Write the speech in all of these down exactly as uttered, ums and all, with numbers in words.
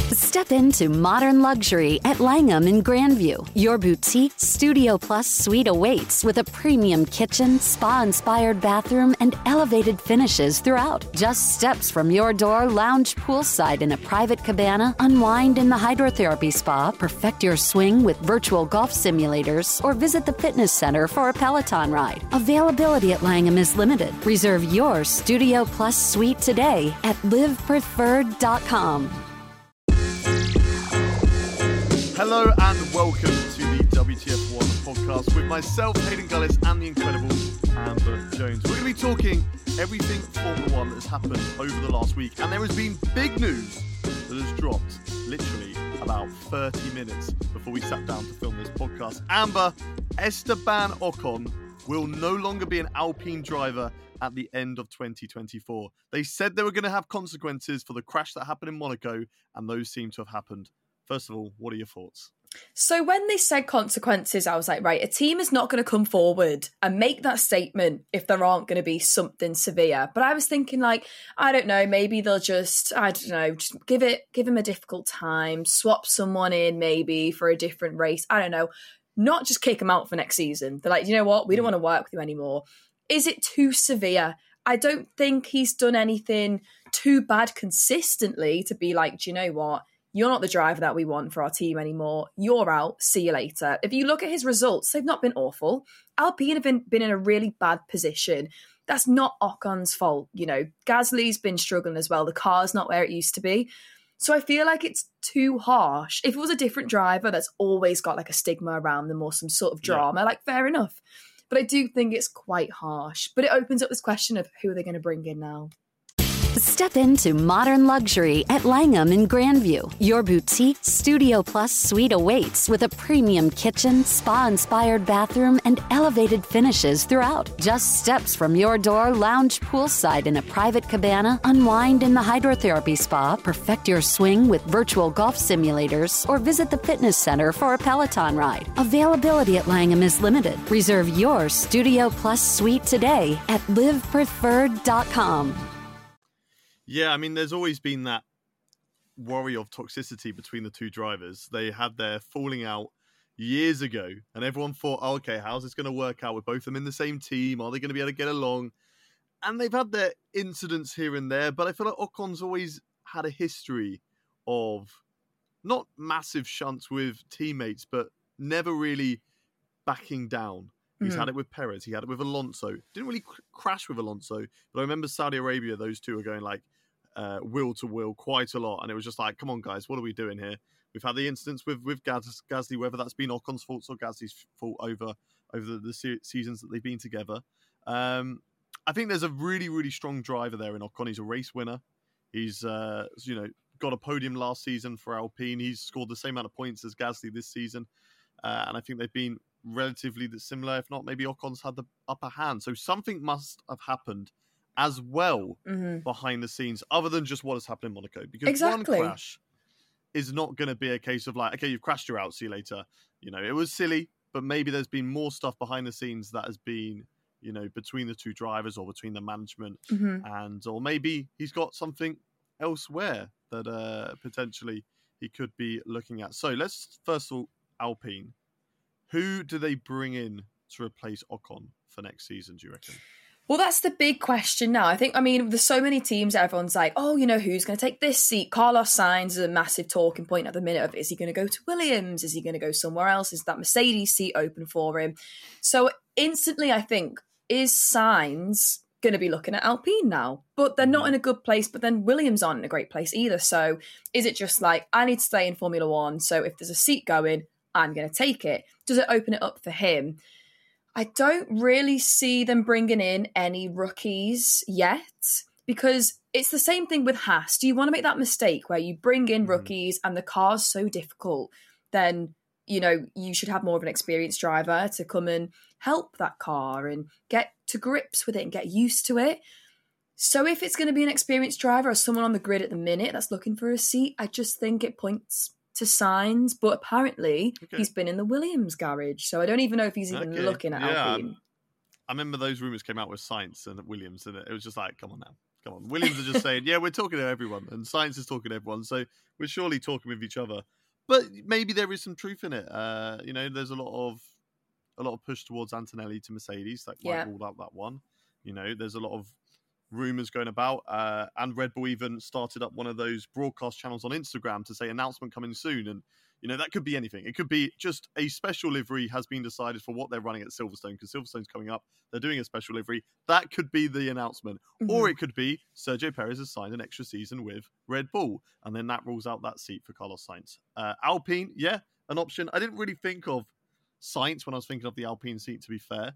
Step into modern luxury at Langham in Grandview. Your boutique Studio Plus suite awaits with a premium kitchen, spa-inspired bathroom, and elevated finishes throughout. Just steps from your door, lounge poolside in a private cabana, unwind in the hydrotherapy spa, perfect your swing with virtual golf simulators, or visit the fitness center for a Peloton ride. Availability at Langham is limited. Reserve your Studio Plus suite today at live preferred dot com. Hello and welcome to the W T F one podcast with myself, Hayden Gullis, and the incredible Amber Jones. We're going to be talking everything Formula One that has happened over the last week, and there has been big news that has dropped literally about thirty minutes before we sat down to film this podcast. Amber, Esteban Ocon will no longer be an Alpine driver at the end of twenty twenty-four. They said they were going to have consequences for the crash that happened in Monaco, and those seem to have happened. First of all, what are your thoughts? So when they said consequences, I was like, right, a team is not going to come forward and make that statement if there aren't going to be something severe. But I was thinking, like, I don't know, maybe they'll just, I don't know, just give it, give him a difficult time, swap someone in maybe for a different race. I don't know, not just kick him out for next season. They're like, you know what, we don't want to work with you anymore. Is it too severe? I don't think he's done anything too bad consistently to be like, do you know what? You're not the driver that we want for our team anymore. You're out. See you later. If you look at his results, they've not been awful. Alpine have been, been in a really bad position. That's not Ocon's fault. You know, Gasly's been struggling as well. The car's not where it used to be. So I feel like it's too harsh. If it was a different driver that's always got like a stigma around them or some sort of drama, yeah. like fair enough. But I do think it's quite harsh. But it opens up this question of who are they going to bring in now? Step into modern luxury at Langham in Grandview. Your boutique Studio Plus suite awaits with a premium kitchen, spa-inspired bathroom, and elevated finishes throughout. Just steps from your door, lounge poolside in a private cabana, unwind in the hydrotherapy spa, perfect your swing with virtual golf simulators, or visit the fitness center for a Peloton ride. Availability at Langham is limited. Reserve your Studio Plus suite today at live preferred dot com. Yeah, I mean, there's always been that worry of toxicity between the two drivers. They had their falling out years ago, and everyone thought, oh, okay, how's this going to work out with both of them in the same team? Are they going to be able to get along? And they've had their incidents here and there, but I feel like Ocon's always had a history of not massive shunts with teammates, but never really backing down. He's mm. had it with Perez. He had it with Alonso. Didn't really cr- crash with Alonso, but I remember Saudi Arabia, those two were going like, Uh, will to will quite a lot, and it was just like, come on guys, what are we doing here? We've had the incidents with with Gaz- Gasly, whether that's been Ocon's fault or Gasly's fault over over the, the se- seasons that they've been together. Um, I think there's a really really strong driver there in Ocon. He's a race winner. He's uh, you know got a podium last season for Alpine. He's scored the same amount of points as Gasly this season, uh, and I think they've been relatively similar. If not, maybe Ocon's had the upper hand. So something must have happened as well mm-hmm. behind the scenes, other than just what has happened in Monaco. Because exactly. one crash is not going to be a case of like, okay, you've crashed, you're out, see you later. You know, it was silly, but maybe there's been more stuff behind the scenes that has been, you know, between the two drivers or between the management, mm-hmm. and or maybe he's got something elsewhere that uh, potentially he could be looking at. So let's first of all, Alpine. Who do they bring in to replace Ocon for next season, do you reckon? Well, that's the big question now. I think, I mean, there's so many teams, everyone's like, oh, you know, who's going to take this seat? Carlos Sainz is a massive talking point at the minute of, is he going to go to Williams? Is he going to go somewhere else? Is that Mercedes seat open for him? So instantly, I think, is Sainz going to be looking at Alpine now? But they're not in a good place, but then Williams aren't in a great place either. So is it just like, I need to stay in Formula One, so if there's a seat going, I'm going to take it? Does it open it up for him? I don't really see them bringing in any rookies yet, because it's the same thing with Haas. Do you want to make that mistake where you bring in rookies and the car's so difficult? Then, you know, you should have more of an experienced driver to come and help that car and get to grips with it and get used to it. So if it's going to be an experienced driver or someone on the grid at the minute that's looking for a seat, I just think it points to Sainz, but apparently okay. he's been in the Williams garage, so I don't even know if he's even okay. looking at yeah, Alpine. Um, I remember those rumours came out with Sainz and Williams, and it was just like, come on now. Come on. Williams are just saying, yeah, we're talking to everyone, and Sainz is talking to everyone, so we're surely talking with each other. But maybe there is some truth in it. Uh, you know, there's a lot of a lot of push towards Antonelli to Mercedes. That might Yeah. rule out that one. You know, there's a lot of rumours going about, uh, and Red Bull even started up one of those broadcast channels on Instagram to say announcement coming soon. And you know, that could be anything. It could be just a special livery has been decided for what they're running at Silverstone, because Silverstone's coming up. They're doing a special livery. That could be the announcement. Mm-hmm. Or it could be Sergio Perez has signed an extra season with Red Bull, and then that rules out that seat for Carlos Sainz. Uh, Alpine, yeah, an option. I didn't really think of Sainz when I was thinking of the Alpine seat, to be fair.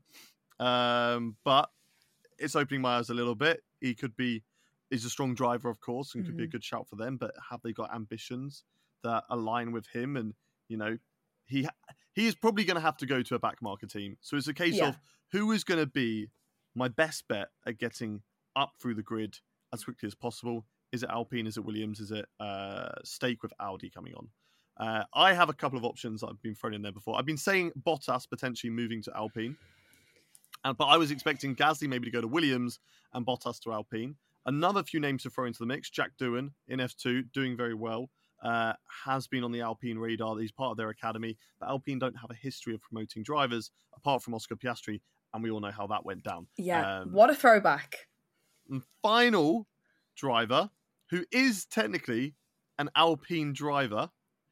Um, but it's opening my eyes a little bit. He could be, he's a strong driver, of course, and mm-hmm. could be a good shout for them, but have they got ambitions that align with him? And you know, he he is probably going to have to go to a backmarker team. So it's a case yeah. of who is going to be my best bet at getting up through the grid as quickly as possible. Is it Alpine? Is it Williams? Is it uh, Stake with Audi coming on? Uh, I have a couple of options that I've been thrown in there before. I've been saying Bottas potentially moving to Alpine, uh, but I was expecting Gasly maybe to go to Williams and Bottas to Alpine. Another few names to throw into the mix. Jack Doohan in F two, doing very well. Uh, has been on the Alpine radar. He's part of their academy. But Alpine don't have a history of promoting drivers, apart from Oscar Piastri, and we all know how that went down. Yeah, um, what a throwback. And final driver, who is technically an Alpine driver,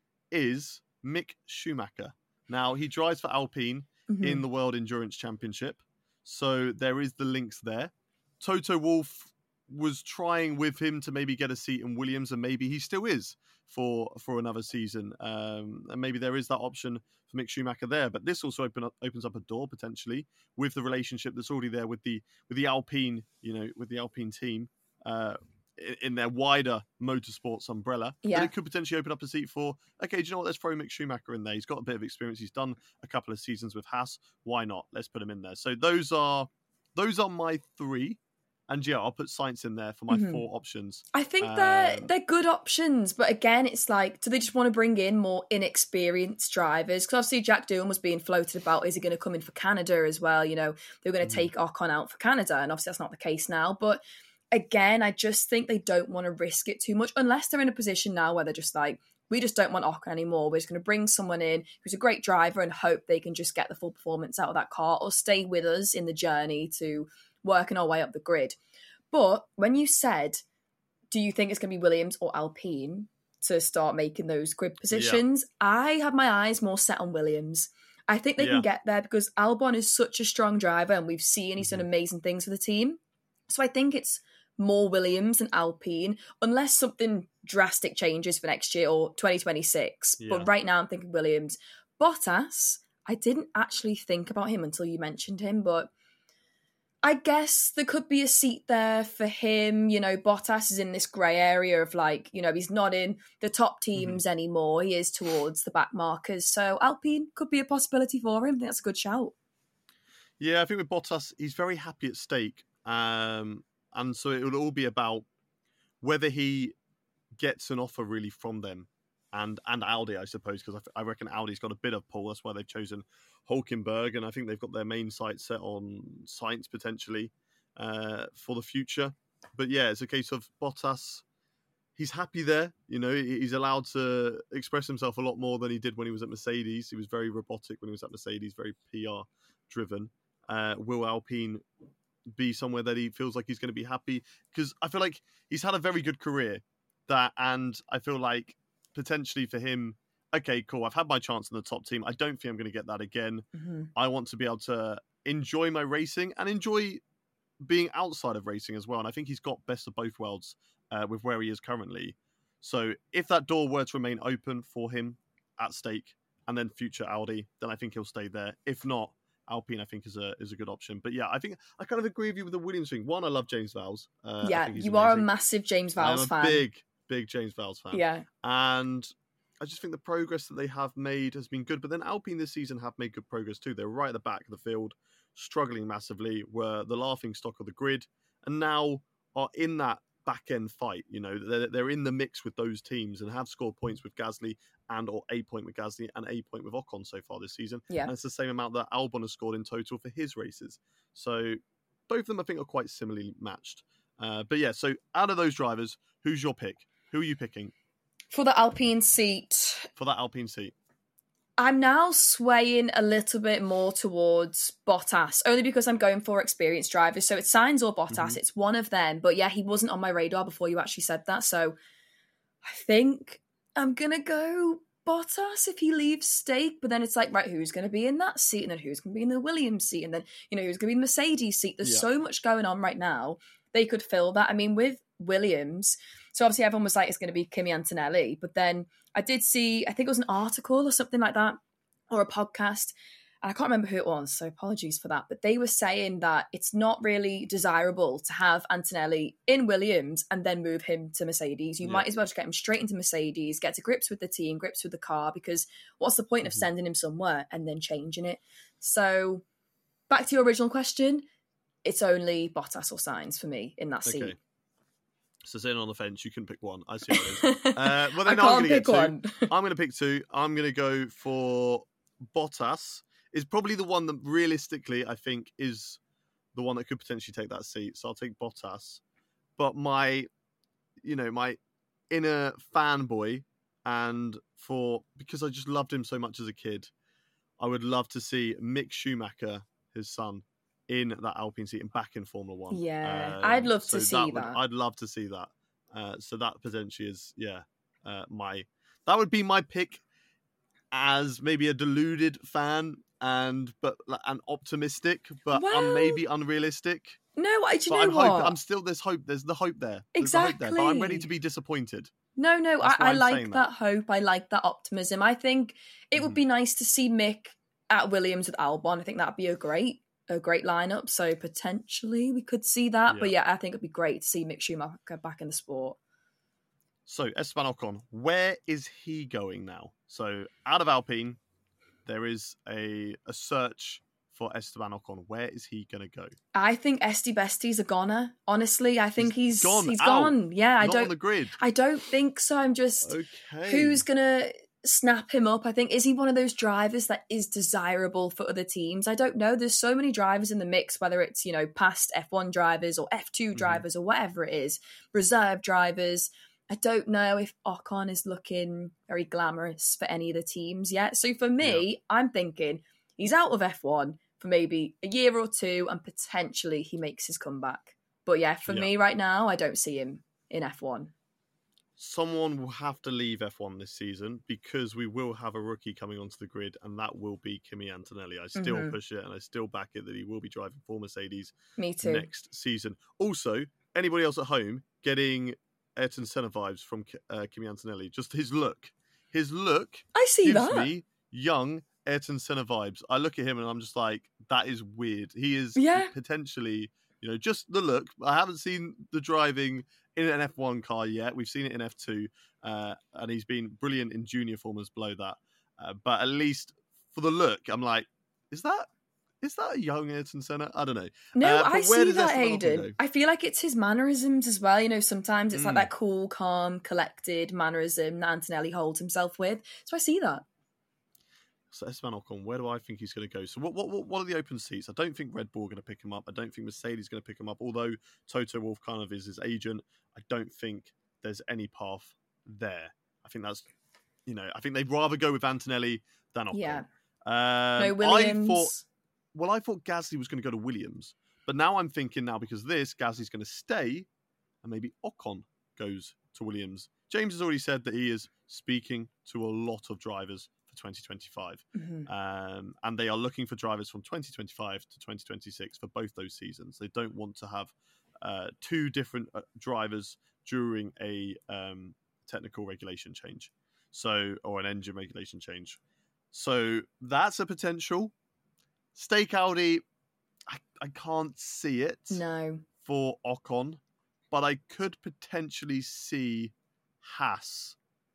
is Mick Schumacher. Now, he drives for Alpine mm-hmm. in the World Endurance Championship, so there is the links there. Toto Wolff was trying with him to maybe get a seat in Williams, and maybe he still is for for another season. Um, and maybe there is that option for Mick Schumacher there. But this also open up, opens up a door potentially with the relationship that's already there with the with the Alpine, you know, with the Alpine team uh, in, in their wider motorsports umbrella. Yeah. But it could potentially open up a seat for, okay, do you know what? Let's throw Mick Schumacher in there. He's got a bit of experience. He's done a couple of seasons with Haas. Why not? Let's put him in there. So those are those are my three. And yeah, I'll put Sainz in there for my mm-hmm. four options. I think they're um, they're good options, but again, it's like, do they just want to bring in more inexperienced drivers? Because obviously Jack Doohan was being floated about, is he going to come in for Canada as well? You know, they were going to mm-hmm. take Ocon out for Canada, and obviously that's not the case now. But again, I just think they don't want to risk it too much, unless they're in a position now where they're just like, we just don't want Ocon anymore. We're just going to bring someone in who's a great driver and hope they can just get the full performance out of that car, or stay with us in the journey to working our way up the grid. But when you said, do you think it's going to be Williams or Alpine to start making those grid positions? Yeah. I have my eyes more set on Williams. I think they yeah. can get there because Albon is such a strong driver, and we've seen he's done amazing things for the team. So I think it's more Williams than Alpine, unless something drastic changes for next year or twenty twenty-six. Yeah. But right now I'm thinking Williams. Bottas, I didn't actually think about him until you mentioned him, but I guess there could be a seat there for him. You know, Bottas is in this grey area of like, you know, he's not in the top teams mm-hmm. anymore. He is towards the back markers. So Alpine could be a possibility for him. I think that's a good shout. Yeah, I think with Bottas, he's very happy at Stake. Um, and so it will all be about whether he gets an offer really from them. And and Audi, I suppose, because I, I reckon Audi's got a bit of pull. That's why they've chosen Hülkenberg, and I think they've got their main sight set on Sainz potentially uh, for the future. But yeah, it's a case of Bottas. He's happy there. You know, he's allowed to express himself a lot more than he did when he was at Mercedes. He was very robotic when he was at Mercedes, very P R driven. Uh, will Alpine be somewhere that he feels like he's going to be happy? Because I feel like he's had a very good career, that, and I feel like potentially for him, okay, cool, I've had my chance in the top team. I don't think I'm going to get that again. Mm-hmm. I want to be able to enjoy my racing and enjoy being outside of racing as well. And I think he's got best of both worlds uh, with where he is currently. So if that door were to remain open for him at Stake and then future Audi, then I think he'll stay there. If not, Alpine, I think, is a is a good option. But yeah, I think I kind of agree with you with the Williams thing. One, I love James Vowles. Uh, yeah, you amazing. Are a massive James Vowles fan. I'm a big, big James Vowles fan. Yeah. And I just think the progress that they have made has been good. But then Alpine this season have made good progress too. They're right at the back of the field, struggling massively, were the laughing stock of the grid, and now are in that back-end fight. You know, they're, they're in the mix with those teams and have scored points with Gasly and or a point with Gasly and a point with Ocon so far this season. Yeah. And it's the same amount that Albon has scored in total for his races. So both of them, I think, are quite similarly matched. Uh, but yeah, so out of those drivers, who's your pick? Who are you picking For the Alpine seat, for that Alpine seat? I'm now swaying a little bit more towards Bottas, only because I'm going for experienced drivers. So it's Sainz or Bottas. Mm-hmm. It's one of them. But yeah, he wasn't on my radar before you actually said that. So I think I'm going to go Bottas if he leaves Stake. But then it's like, right, who's going to be in that seat? And then who's going to be in the Williams seat? And then, you know, who's going to be in the Mercedes seat? There's Yeah. so much going on right now. They could fill that. I mean, with Williams, so obviously everyone was like, it's going to be Kimi Antonelli. But then I did see, I think it was an article or something like that, or a podcast, and I can't remember who it was, so apologies for that. But they were saying that it's not really desirable to have Antonelli in Williams and then move him to Mercedes. You Yeah. might as well just get him straight into Mercedes, get to grips with the team, grips with the car, because what's the point Mm-hmm. of sending him somewhere and then changing it? So back to your original question, it's only Bottas or Sainz for me in that seat. Okay. So sitting on the fence, you can pick one. I see what it is. Uh, well, I then I'm can't going to pick get two. one. I'm going to pick two. I'm going to go for Bottas. Is probably the one that realistically I think is the one that could potentially take that seat. So I'll take Bottas. But my, you know, my inner fanboy, and for because I just loved him so much as a kid, I would love to see Mick Schumacher, his son, in that Alpine seat and back in Formula One. Yeah, Um, I'd love so to see would- that. I'd love to see that. Uh, so that potentially is, yeah, uh, my that would be my pick as maybe a deluded fan and but and optimistic, but Well, um, maybe unrealistic. No, I- do you But know I'm what? hope, I'm still there's hope. There's the hope there. There's the hope there, but I'm ready Exactly. to be disappointed. No, no, I, That's why I I'm like saying that. that. hope. I like that optimism. I think it would Mhm. be nice to see Mick at Williams with Albon. I think that'd be a great, a great lineup. So potentially we could see that. But Yeah. yeah, I think it'd be great to see Mick Schumacher back in the sport. So Esteban Ocon, where is he going now? So out of Alpine, there is a a search for Esteban Ocon. Where is he going to go? I think Esty Bestie's a goner. Honestly, I think he's gone he's out. gone. Yeah, I Not don't. on the grid. I don't think so. I'm just. Okay. Who's gonna snap him up? I think, is he one of those drivers that is desirable for other teams? I don't know. There's so many drivers in the mix, whether it's, you know, past F one drivers or F two Mhm. drivers or whatever it is, reserve drivers. I don't know if Ocon is looking very glamorous for any of the teams yet. So for me, I'm thinking he's out of F one for maybe a year or two and potentially he makes his comeback. But yeah, for Yeah. me right now, I don't see him in F one. Someone will have to leave F one this season because we will have a rookie coming onto the grid, and that will be Kimi Antonelli. I still Mhm. push it, and I still back it that he will be driving for Mercedes Me too. next season. Also, anybody else at home getting Ayrton Senna vibes from uh, Kimi Antonelli? Just his look. His look I see gives that. me young Ayrton Senna vibes. I look at him and I'm just like, that is weird. He is Yeah. potentially, you know, just the look. I haven't seen the driving in an F one car yet. We've seen it in F two, uh, and he's been brilliant in junior formulas below that. Uh, but at least for the look, I'm like, is that is that a young Ayrton Senna? I don't know. No, Uh, I but where see does that, Esteban Ocon Hayden. go? I feel like it's his mannerisms as well. You know, sometimes it's like Mm. that cool, calm, collected mannerism that Antonelli holds himself with. So I see that. So Esteban Ocon, where do I think he's going to go? So what, what what what are the open seats? I don't think Red Bull are going to pick him up. I don't think Mercedes is going to pick him up. Although Toto Wolff kind of is his agent, I don't think there's any path there. I think that's, you know, I think they'd rather go with Antonelli than Ocon. Yeah. Um, No Williams. I thought, well, I thought Gasly was going to go to Williams, but now I'm thinking now because of this, Gasly's going to stay, and maybe Ocon goes to Williams. James has already said that he is speaking to a lot of drivers for twenty twenty-five. Mhm. Um, and they are looking for drivers from twenty twenty-five to twenty twenty-six for both those seasons. They don't want to have uh, two different uh, drivers during a um, technical regulation change, so or an engine regulation change. So that's a potential. Stake Audi, I, I can't see it No. for Ocon, but I could potentially see Haas,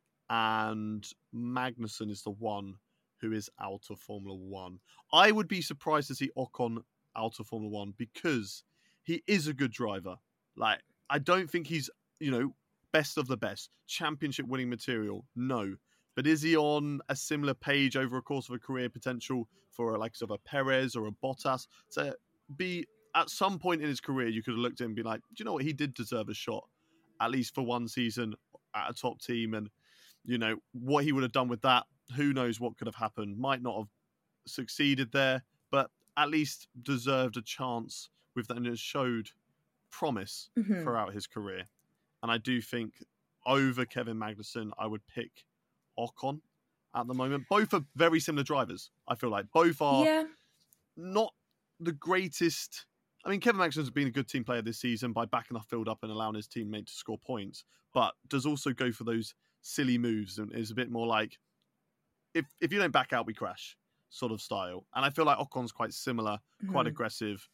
and Magnussen is the one who is out of Formula One. I would be surprised to see Ocon out of Formula One because he is a good driver. Like, I don't think he's, you know, best of the best, championship winning material. No. But is he on a similar page over a course of a career potential for a, like sort of a Perez or a Bottas to be at some point in his career, you could have looked at him and be like, do you know what? He did deserve a shot, at least for one season at a top team. And, you know, what he would have done with that, who knows what could have happened. Might not have succeeded there, but at least deserved a chance with that, and it showed promise mm-hmm. throughout his career. And I do think over Kevin Magnussen, I would pick Ocon at the moment. Both are very similar drivers, I feel like. Both are yeah. not the greatest. I mean, Kevin Magnussen's been a good team player this season by backing the field up and allowing his teammate to score points, but does also go for those silly moves and is a bit more like, if if you don't back out, we crash sort of style. And I feel like Ocon's quite similar, mm-hmm. quite aggressive,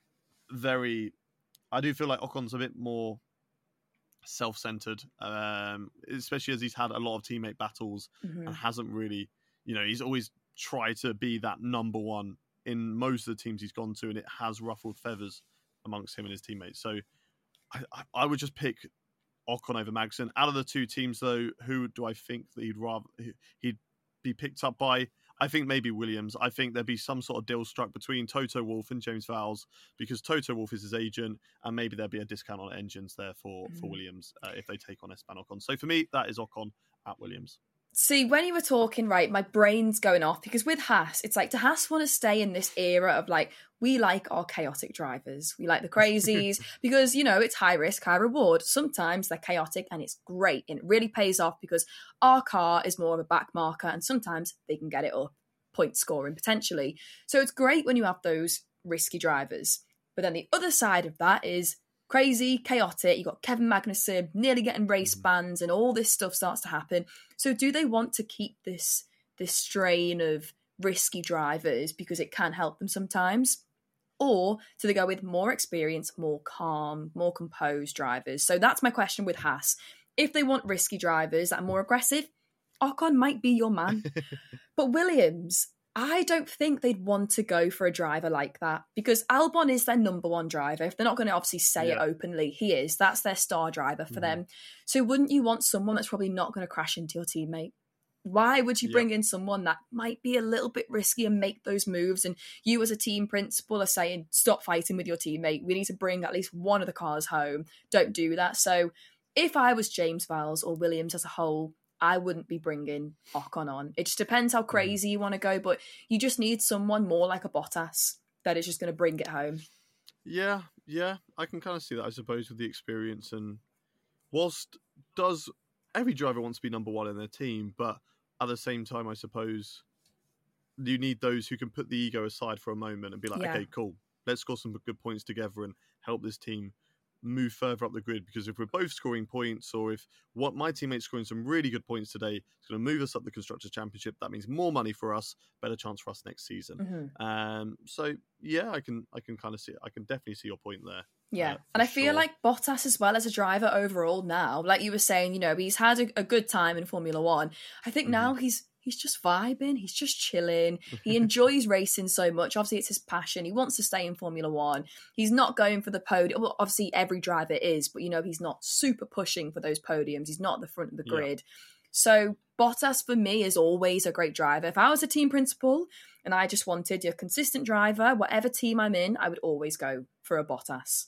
very... I do feel like Ocon's a bit more self-centered, um, especially as he's had a lot of teammate battles mm-hmm. and hasn't really, you know, he's always tried to be that number one in most of the teams he's gone to, and it has ruffled feathers amongst him and his teammates. So I, I, I would just pick Ocon over Magnussen. Out of the two teams, though, who do I think that he'd rather he'd be picked up by? I think maybe Williams. I think there'd be some sort of deal struck between Toto Wolff and James Vowles, because Toto Wolff is his agent, and maybe there'd be a discount on engines there for, mm. for Williams uh, if they take on Esteban Ocon. So for me, that is Ocon at Williams. See, when you were talking, right, my brain's going off, because with Haas, it's like, do Haas want to stay in this era of like, we like our chaotic drivers, we like the crazies, because, you know, it's high risk, high reward. Sometimes they're chaotic and it's great and it really pays off because our car is more of a back marker and sometimes they can get it up, point scoring potentially. So it's great when you have those risky drivers. But then the other side of that is crazy, chaotic. You got Kevin Magnussen nearly getting race bans and all this stuff starts to happen. So do they want to keep this this strain of risky drivers because it can help them sometimes? Or do they go with more experienced, more calm, more composed drivers? So that's my question with Haas. If they want risky drivers that are more aggressive, Ocon might be your man. But Williams, I don't think they'd want to go for a driver like that because Albon is their number one driver. If they're not going to obviously say yeah. it openly, he is. That's their star driver for mm. them. So wouldn't you want someone that's probably not going to crash into your teammate? Why would you bring yeah. in someone that might be a little bit risky and make those moves? And you as a team principal are saying, stop fighting with your teammate. We need to bring at least one of the cars home. Don't do that. So if I was James Vowles or Williams as a whole, I wouldn't be bringing Ocon on. It just depends how crazy you want to go, but you just need someone more like a Bottas that is just going to bring it home. Yeah, yeah, I can kind of see that, I suppose, with the experience. And whilst does every driver wants to be number one in their team, but at the same time, I suppose you need those who can put the ego aside for a moment and be like, yeah. okay, cool, let's score some good points together and help this team move further up the grid. Because if we're both scoring points, or if what my teammate's scoring some really good points today, it's going to move us up the Constructors' Championship. That means more money for us, better chance for us next season. Mm-hmm. Um, so yeah, I can I can kind of see I can definitely see your point there. Yeah, uh, and I sure. feel like Bottas as well as a driver overall now, like you were saying, you know, he's had a, a good time in Formula One. I think mm-hmm. now he's he's just vibing, he's just chilling. He enjoys racing so much. Obviously, it's his passion. He wants to stay in Formula One. He's not going for the podium. Well, obviously, every driver is, but, you know, he's not super pushing for those podiums. He's not at the front of the grid. Yeah. So Bottas, for me, is always a great driver. If I was a team principal and I just wanted a consistent driver, whatever team I'm in, I would always go for a Bottas.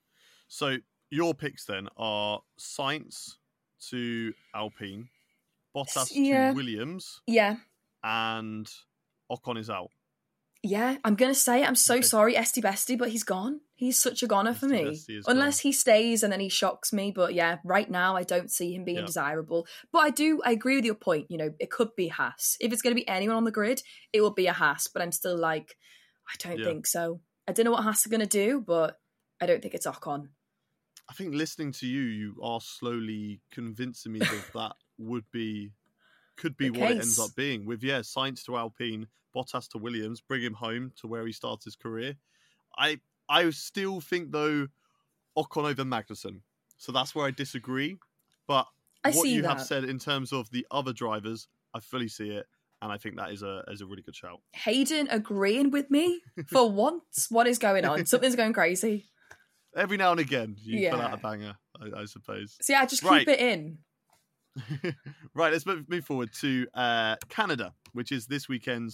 So your picks then are Sainz to Alpine, Bottas yeah. to Williams, yeah, and Ocon is out. Yeah, I'm going to say it. I'm so okay. sorry, Esty Bestie, but he's gone. He's such a goner for me. Unless gone. he stays and then he shocks me. But yeah, right now I don't see him being yeah. desirable. But I do, I agree with your point. You know, it could be Haas. If it's going to be anyone on the grid, it will be a Haas. But I'm still like, I don't yeah. think so. I don't know what Haas are going to do, but I don't think it's Ocon. I think listening to you, you are slowly convincing me that that would be, could be the what case. It ends up being. With, yeah, Sainz to Alpine, Bottas to Williams, bring him home to where he starts his career. I I still think, though, Ocon over Magnussen. So that's where I disagree. But I what you that. have said in terms of the other drivers, I fully see it. And I think that is a is a really good shout. Hayden agreeing with me for once. What is going on? Something's going crazy. Every now and again, you yeah. pull out a banger, I, I suppose. So yeah, just right. keep it in. Right, let's move forward to uh, Canada, which is this weekend's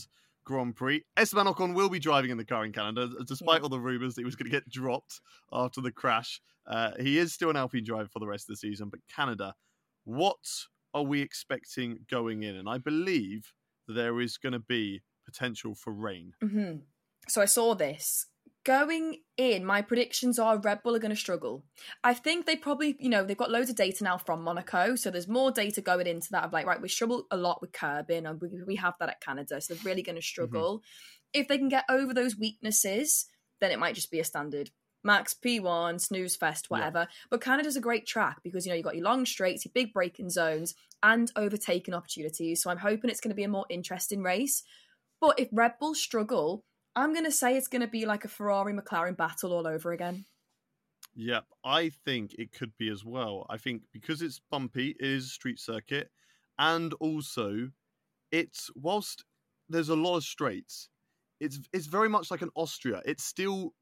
Grand Prix. Esteban Ocon will be driving in the car in Canada, despite Yeah. all the rumours that he was going to get dropped after the crash. Uh, he is still an Alpine driver for the rest of the season, but Canada, what are we expecting going in? And I believe that there is going to be potential for rain. Mm-hmm. So I saw this. Going in, my predictions are Red Bull are going to struggle. I think they probably, you know, they've got loads of data now from Monaco, so there's more data going into that of like, right, we struggle a lot with curbing, and we, we have that at Canada, so they're really going to struggle. Mm-hmm. If they can get over those weaknesses, then it might just be a standard Max P one, snooze fest, whatever. Yeah. But Canada's a great track because, you know, you've got your long straights, your big braking zones, and overtaking opportunities. So I'm hoping it's going to be a more interesting race. But if Red Bull struggle, I'm going to say it's going to be like a Ferrari-McLaren battle all over again. Yep, I think it could be as well. I think because it's bumpy, it is a street circuit, and also it's, whilst there's a lot of straights, it's it's very much like an Austria. It still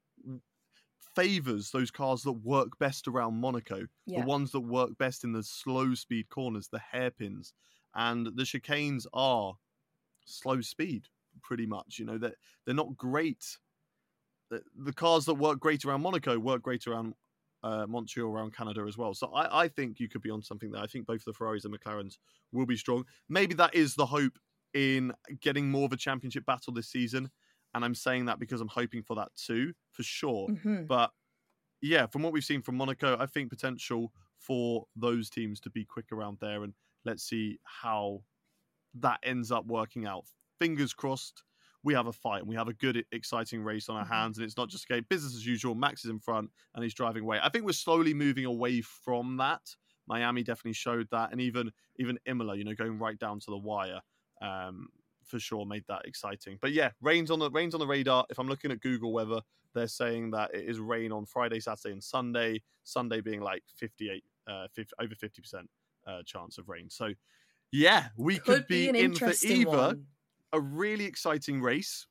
favours those cars that work best around Monaco, yeah. the ones that work best in the slow speed corners, the hairpins, and the chicanes are slow speed. Pretty much, you know, that they're, they're not great. The, the cars that work great around Monaco work great around uh, Montreal, around Canada as well. So I, I think you could be on something there. I think both the Ferraris and McLarens will be strong. Maybe that is the hope in getting more of a championship battle this season. And I'm saying that because I'm hoping for that too, for sure. Mm-hmm. But yeah, from what we've seen from Monaco, I think potential for those teams to be quick around there. And let's see how that ends up working out. Fingers crossed, we have a fight and we have a good, exciting race on our mm-hmm. hands. And it's not just okay, business as usual. Max is in front and he's driving away. I think we're slowly moving away from that. Miami definitely showed that. And even even Imola, you know, going right down to the wire, um, for sure made that exciting. But yeah, rain's on the rain's on the radar. If I'm looking at Google weather, they're saying that it is rain on Friday, Saturday, and Sunday. Sunday being like fifty-eight, uh, fifty, over fifty percent uh, chance of rain. So yeah, we could, could be, be in for either one. A really exciting race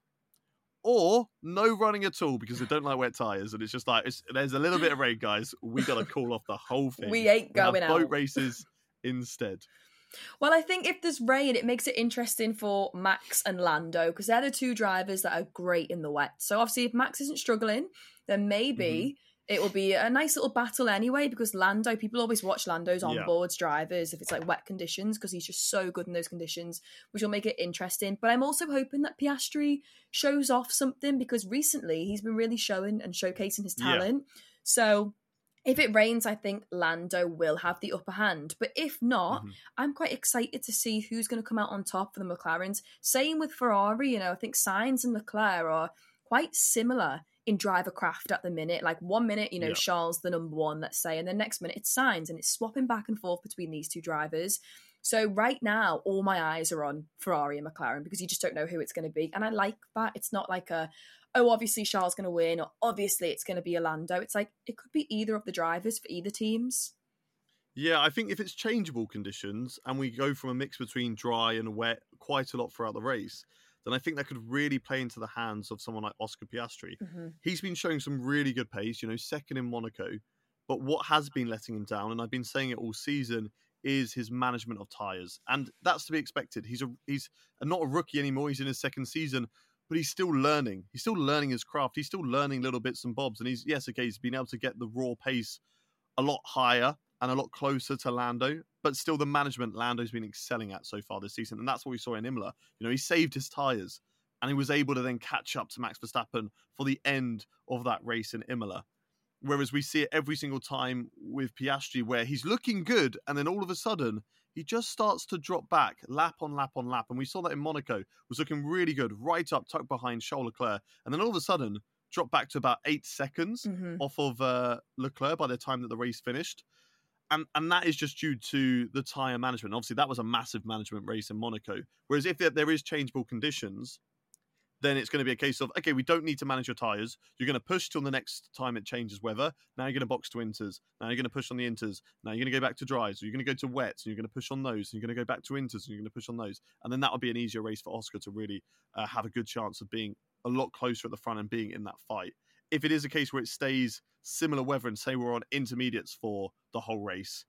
or no running at all because they don't like wet tyres. And it's just like, it's, there's a little bit of rain, guys. We got to call off the whole thing. We ain't going we have out. Boat races instead. Well, I think if there's rain, it makes it interesting for Max and Lando because they're the two drivers that are great in the wet. So obviously if Max isn't struggling, then maybe mm-hmm. it will be a nice little battle anyway because Lando, people always watch Lando's onboards yeah. drivers if it's like wet conditions because he's just so good in those conditions, which will make it interesting. But I'm also hoping that Piastri shows off something because recently he's been really showing and showcasing his talent. Yeah. So if it rains, I think Lando will have the upper hand. But if not, mm-hmm. I'm quite excited to see who's going to come out on top for the McLarens. Same with Ferrari, you know, I think Sainz and Leclerc are quite similar in driver craft at the minute. Like one minute, you know, yep. Charles the number one, let's say, and then next minute it's Sainz, and it's swapping back and forth between these two drivers. So right now, all my eyes are on Ferrari and McLaren because you just don't know who it's going to be. And I like that. It's not like a, oh, obviously Charles going to win, or obviously it's going to be a Lando. It's like, it could be either of the drivers for either teams. Yeah, I think if it's changeable conditions and we go from a mix between dry and wet quite a lot throughout the race, then I think that could really play into the hands of someone like Oscar Piastri. Mm-hmm. He's been showing some really good pace, you know, second in Monaco. But what has been letting him down, and I've been saying it all season, is his management of tyres. And that's to be expected. He's a he's not a rookie anymore. He's in his second season, but he's still learning. He's still learning his craft. He's still learning little bits and bobs. And he's, yes, okay, he's been able to get the raw pace a lot higher and a lot closer to Lando, but still the management Lando's been excelling at so far this season. And that's what we saw in Imola. You know, he saved his tyres and he was able to then catch up to Max Verstappen for the end of that race in Imola. Whereas we see it every single time with Piastri where he's looking good and then all of a sudden he just starts to drop back lap on lap on lap. And we saw that in Monaco, was looking really good, right up, tucked behind Charles Leclerc. And then all of a sudden dropped back to about eight seconds mm-hmm. off of uh, Leclerc by the time that the race finished. And and that is just due to the tyre management. Obviously, that was a massive management race in Monaco. Whereas if there, there is changeable conditions, then it's going to be a case of, okay, we don't need to manage your tyres. You're going to push till the next time it changes weather. Now you're going to box to inters. Now you're going to push on the inters. Now you're going to go back to dries. So you're going to go to wets, and you're going to push on those. And you're going to go back to inters, and you're going to push on those. And then that would be an easier race for Oscar to really uh, have a good chance of being a lot closer at the front and being in that fight. If it is a case where it stays similar weather and say we're on intermediates for the whole race,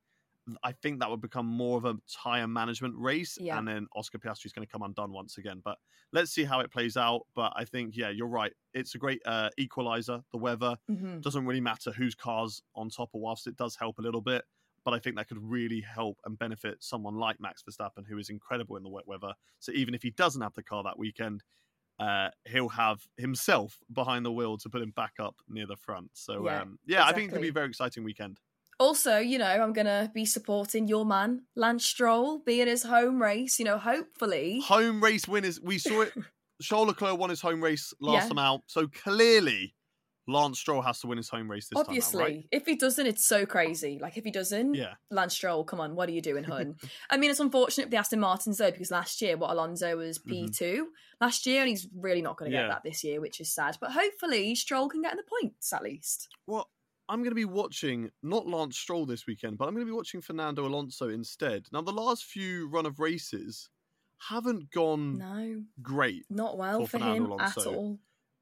I think that would become more of a tyre management race, Yeah. and then Oscar Piastri is going to come undone once again. But let's see how it plays out. But I think, yeah, you're right. It's a great uh, equalizer. The weather Mm-hmm. doesn't really matter whose car's on top, or whilst it does help a little bit. But I think that could really help and benefit someone like Max Verstappen, who is incredible in the wet weather. So even if he doesn't have the car that weekend, uh, he'll have himself behind the wheel to put him back up near the front. So Yeah, um, yeah, I think it exactly. could be a very exciting weekend. Also, you know, I'm going to be supporting your man, Lance Stroll, being his home race. You know, hopefully. Home race winners. We saw it. Charles Leclerc won his home race last Yeah. time out. So clearly, Lance Stroll has to win his home race this Obviously, time out, right? if he doesn't, it's so crazy. Like, if he doesn't, Yeah. Lance Stroll, come on, what are you doing, hun? I mean, it's unfortunate for the Aston Martins, though, because last year, what, Alonso was P two last year, and he's really not going to get Yeah. that this year, which is sad. But hopefully, Stroll can get in the points, at least. Well, I'm going to be watching, not Lance Stroll this weekend, but I'm going to be watching Fernando Alonso instead. Now, the last few run of races haven't gone No, great. not well For for, Fernando him Alonso. at all.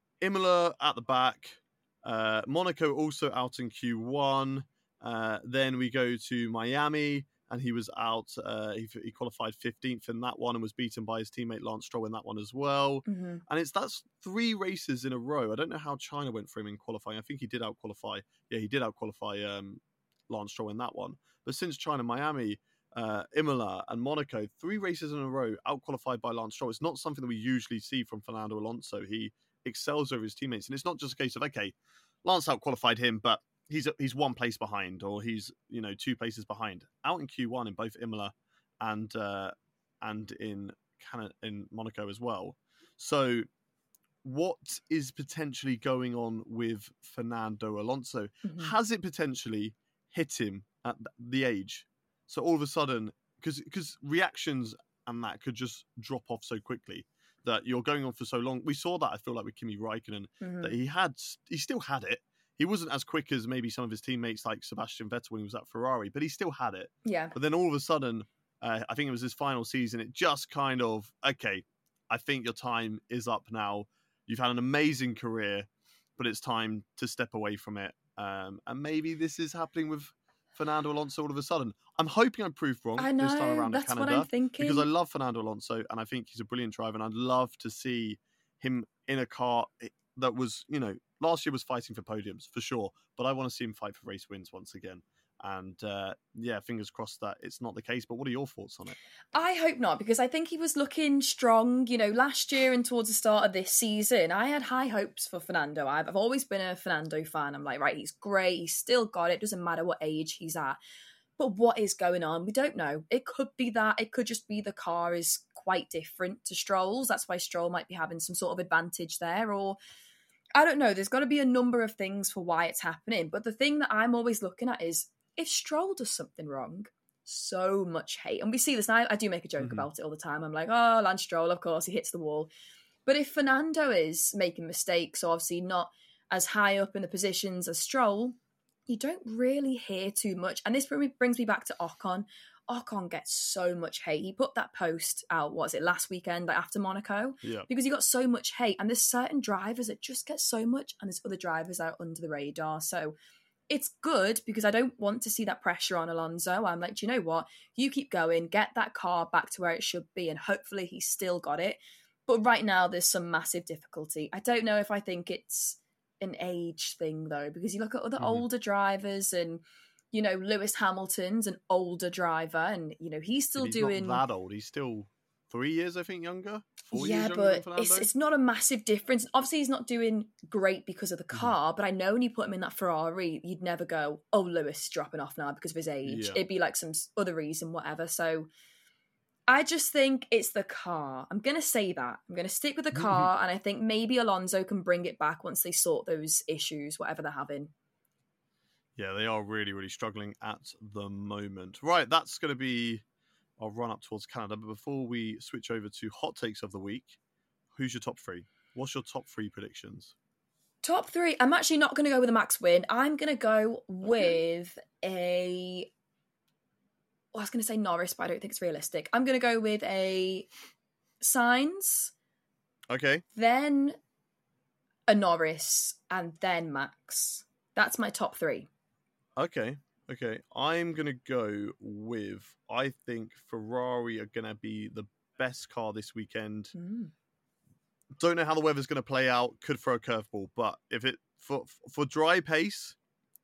Imola at the back. Uh, Monaco also out in Q one. Uh, then we go to Miami, and he was out. Uh, he, he qualified fifteenth in that one and was beaten by his teammate Lance Stroll in that one as well. hmm And it's that's three races in a row. I don't know how China went for him in qualifying. I think he did out qualify. Yeah, he did out qualify um, Lance Stroll in that one. But since China, Miami, uh, Imola, and Monaco, three races in a row out qualified by Lance Stroll. It's not something that we usually see from Fernando Alonso. He excels over his teammates, and it's not just a case of, okay, Lance out qualified him, but he's he's one place behind, or he's, you know, two places behind. Out in Q one in both Imola and uh, and in Canada, in Monaco as well. So what is potentially going on with Fernando Alonso? Mhm. Has it potentially hit him at the age? So all of a sudden, because because reactions and that could just drop off so quickly, that you're going on for so long. We saw that, I feel like, with Kimi Raikkonen, Mhm. that he had, he still had it. He wasn't as quick as maybe some of his teammates like Sebastian Vettel when he was at Ferrari, but he still had it. Yeah. But then all of a sudden, uh, I think it was his final season, it just kind of, okay, I think your time is up now. You've had an amazing career, but it's time to step away from it. Um, and maybe this is happening with Fernando Alonso all of a sudden. I'm hoping I'm proved wrong I this time know, around at that's what Canada, I'm thinking. because I love Fernando Alonso and I think he's a brilliant driver, and I'd love to see him in a car that was, you know, last year was fighting for podiums for sure, but I want to see him fight for race wins once again. And uh, yeah, fingers crossed that it's not the case. But what are your thoughts on it? I hope not, because I think he was looking strong, you know, last year and towards the start of this season. I had high hopes for Fernando. I've, I've always been a Fernando fan. I'm like, right, he's great. He's still got it. Doesn't matter what age he's at. But what is going on? We don't know. It could be that. It could just be the car is quite different to Stroll's. That's why Stroll might be having some sort of advantage there. Or I don't know. There's got to be a number of things for why it's happening. But the thing that I'm always looking at is if Stroll does something wrong, so much hate. And we see this now. I do make a joke Mhm. about it all the time. I'm like, oh, Lance Stroll, of course, he hits the wall. But if Fernando is making mistakes, or obviously not as high up in the positions as Stroll, you don't really hear too much. And this brings me back to Ocon. Ocon gets so much hate. He put that post out, what was it, last weekend, like after Monaco? Yeah. Because he got so much hate. And there's certain drivers that just get so much, and there's other drivers out under the radar. So it's good, because I don't want to see that pressure on Alonso. I'm like, do you know what? You keep going, get that car back to where it should be, and hopefully he's still got it. But right now, there's some massive difficulty. I don't know if I think it's an age thing, though, because you look at other Mhm. older drivers, and, you know, Lewis Hamilton's an older driver, and, you know, he's still But he's doing... not that old. He's still three years, I think, younger. Four yeah, years younger but than Fernando. it's it's not a massive difference. Obviously, he's not doing great because of the Mhm. car, but I know when you put him in that Ferrari, you'd never go, oh, Lewis is dropping off now because of his age. Yeah. It'd be like some s- other reason, whatever. So I just think it's the car. I'm going to say that. I'm going to stick with the car, and I think maybe Alonso can bring it back once they sort those issues, whatever they're having. Yeah, they are really, really struggling at the moment. Right, that's going to be our run up towards Canada. But before we switch over to hot takes of the week, who's your top three? What's your top three predictions? Top three. I'm actually not going to go with a max win. I'm going to go with a... Well, I was going to say Norris, but I don't think it's realistic. I'm going to go with a Sainz, Okay. then a Norris, and then Max. That's my top three. Okay. Okay, I'm going to go with, I think Ferrari are going to be the best car this weekend. Mm. Don't know how the weather's going to play out. Could throw a curveball, but if it for for dry pace,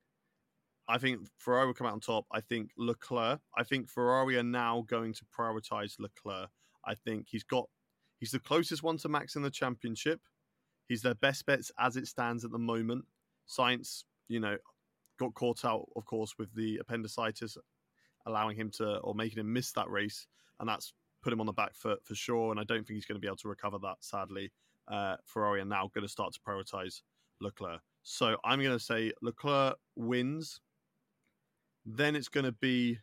I think Ferrari will come out on top. I think Leclerc. I think Ferrari are now going to prioritize Leclerc. I think he's got he's the closest one to Max in the championship. He's their best bets as it stands at the moment. Sainz, you know, got caught out, of course, with the appendicitis, allowing him to or making him miss that race, and that's put him on the back foot for sure. And I don't think he's going to be able to recover that. Sadly, uh, Ferrari are now going to start to prioritize Leclerc. So I'm going to say Leclerc wins. Then it's going to be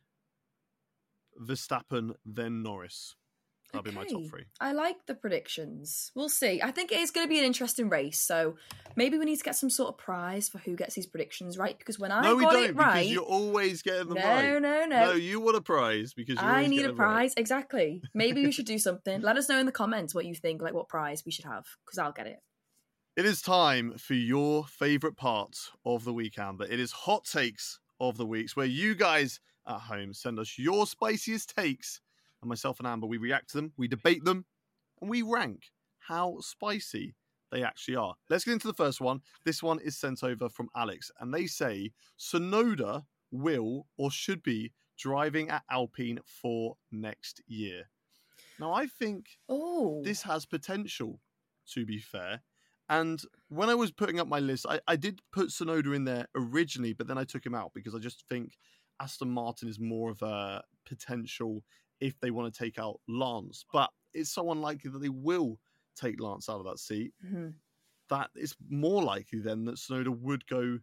Verstappen, then Norris. That'll Okay. be my top three. I like the predictions. We'll see. I think it is going to be an interesting race. So maybe we need to get some sort of prize for who gets these predictions right. Because when I no, we got don't, it right, because you're always getting them no, right. no, no, No, you want a prize because you I always need get a them right. prize. Exactly. Maybe we should do something. Let us know in the comments what you think, like what prize we should have, because I'll get it. It is time for your favourite part of the week, Amber. It is hot takes of the weeks, where you guys at home send us your spiciest takes, and myself and Amber, we react to them, we debate them, and we rank how spicy they actually are. Let's get into the first one. This one is sent over from Alex, and they say Tsunoda will or should be driving at Alpine for next year. Now, I think Oh, this has potential, to be fair. And when I was putting up my list, I, I did put Tsunoda in there originally, but then I took him out because I just think Aston Martin is more of a potential if they want to take out Lance. But it's so unlikely that they will take Lance out of that seat. mm-hmm. That it's more likely then that Tsunoda would go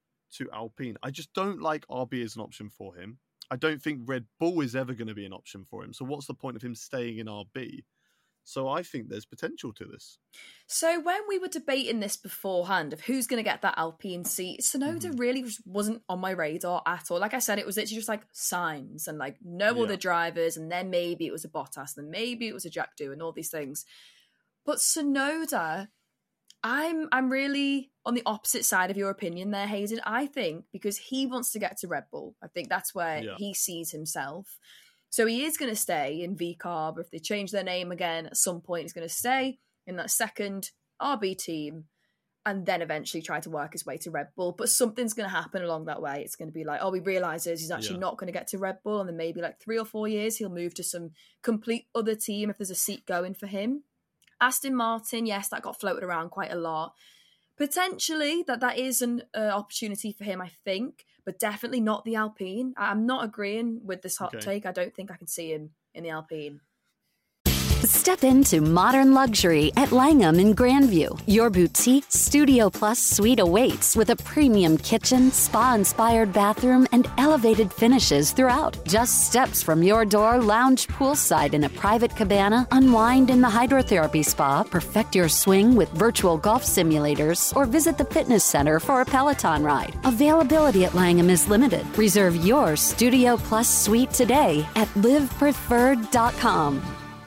to Alpine. I just don't like R B as an option for him. I don't think Red Bull is ever going to be an option for him. So what's the point of him staying in R B? So I think there's potential to this. So when we were debating this beforehand of who's going to get that Alpine seat, Tsunoda Mhm. really just wasn't on my radar at all. Like I said, it was literally just like signs and like no Yeah. other drivers, and then maybe it was a Bottas, and then maybe it was a Jack Do, and all these things. But Tsunoda, I'm I'm really on the opposite side of your opinion there, Hayden. I think because he wants to get to Red Bull, I think that's where Yeah. he sees himself. So he is going to stay in V CARB. If they change their name again at some point, he's going to stay in that second R B team and then eventually try to work his way to Red Bull. But something's going to happen along that way. It's going to be like, oh, he realizes he's actually Yeah. not going to get to Red Bull. And then maybe like three or four years, he'll move to some complete other team if there's a seat going for him. Aston Martin, yes, that got floated around quite a lot. Potentially that that is an uh, opportunity for him, I think, but definitely not the Alpine. I- I'm not agreeing with this hot Okay. take. I don't think I can see him in the Alpine. Step into modern luxury at Langham in Grandview. Your boutique Studio Plus suite awaits with a premium kitchen, spa-inspired bathroom, and elevated finishes throughout. Just steps from your door, lounge poolside in a private cabana, unwind in the hydrotherapy spa, perfect your swing with virtual golf simulators, or visit the fitness center for a Peloton ride. Availability at Langham is limited. Reserve your Studio Plus suite today at live preferred dot com.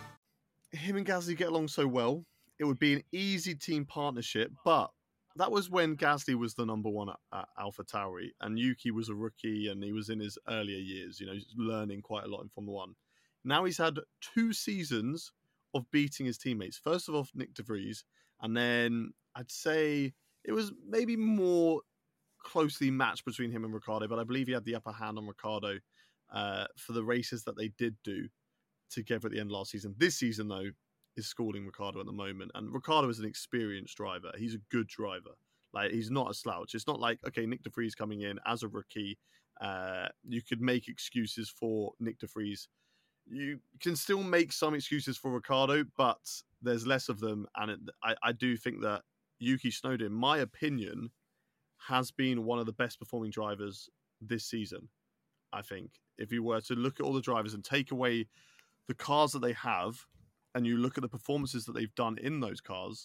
Him and Gasly get along so well. It would be an easy team partnership, but that was when Gasly was the number one at, at AlphaTauri and Yuki was a rookie and he was in his earlier years, you know, learning quite a lot in Formula One. Now he's had two seasons of beating his teammates. First of all, Nick De Vries, and then I'd say it was maybe more closely matched between him and Ricciardo, but I believe he had the upper hand on Ricciardo uh, for the races that they did do together at the end of last season. This season, though, is schooling Ricciardo at the moment. And Ricciardo is an experienced driver. He's a good driver. Like, he's not a slouch. It's not like, okay, Nick De Vries coming in as a rookie. Uh, you could make excuses for Nick De Vries. You can still make some excuses for Ricciardo, but there's less of them. And it, I, I do think that Yuki Tsunoda, in my opinion, has been one of the best performing drivers this season. I think if you were to look at all the drivers and take away the cars that they have, and you look at the performances that they've done in those cars,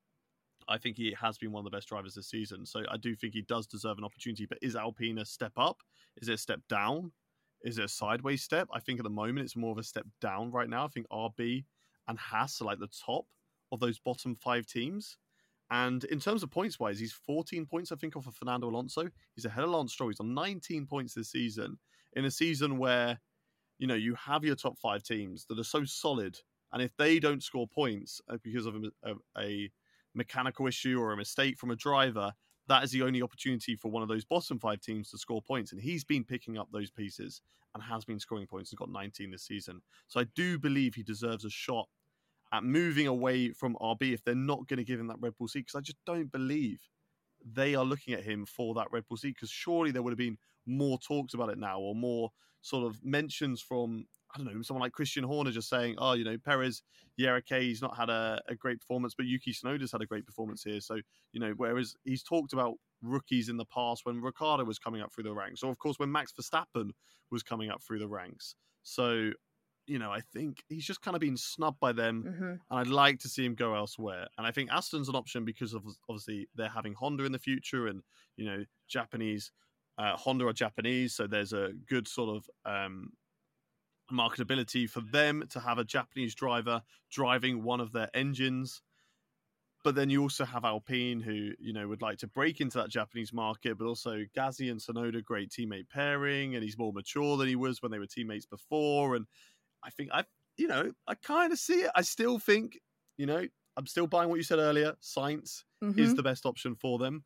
I think he has been one of the best drivers this season. So I do think he does deserve an opportunity. But is Alpine a step up? Is it a step down? Is it a sideways step? I think at the moment it's more of a step down right now. I think R B and Haas are like the top of those bottom five teams. And in terms of points wise, he's fourteen points, I think, off of Fernando Alonso. He's ahead of Lance Stroll. He's on nineteen points this season, in a season where, you know, you have your top five teams that are so solid. And if they don't score points because of a, of a mechanical issue or a mistake from a driver, that is the only opportunity for one of those bottom five teams to score points. And he's been picking up those pieces and has been scoring points and got nineteen this season. So I do believe he deserves a shot at moving away from R B if they're not going to give him that Red Bull seat, because I just don't believe they are looking at him for that Red Bull seat, because surely there would have been more talks about it now, or more sort of mentions from, I don't know, someone like Christian Horner just saying, oh, you know, Perez, yeah, okay, he's not had a, a great performance, but Yuki Tsunoda's had a great performance here. So, you know, whereas he's talked about rookies in the past when Ricciardo was coming up through the ranks, or of course when Max Verstappen was coming up through the ranks. So, you know, I think he's just kind of been snubbed by them, Mm-hmm. and I'd like to see him go elsewhere. And I think Aston's an option because of obviously they're having Honda in the future, and, you know, Japanese, uh, Honda are Japanese, so there's a good sort of um, marketability for them to have a Japanese driver driving one of their engines. But then you also have Alpine, who, you know, would like to break into that Japanese market, but also Gasly and Tsunoda, great teammate pairing, and he's more mature than he was when they were teammates before. And I think I, you know, I kind of see it. I still think, you know, I'm still buying what you said earlier. Sainz Mm-hmm. is the best option for them.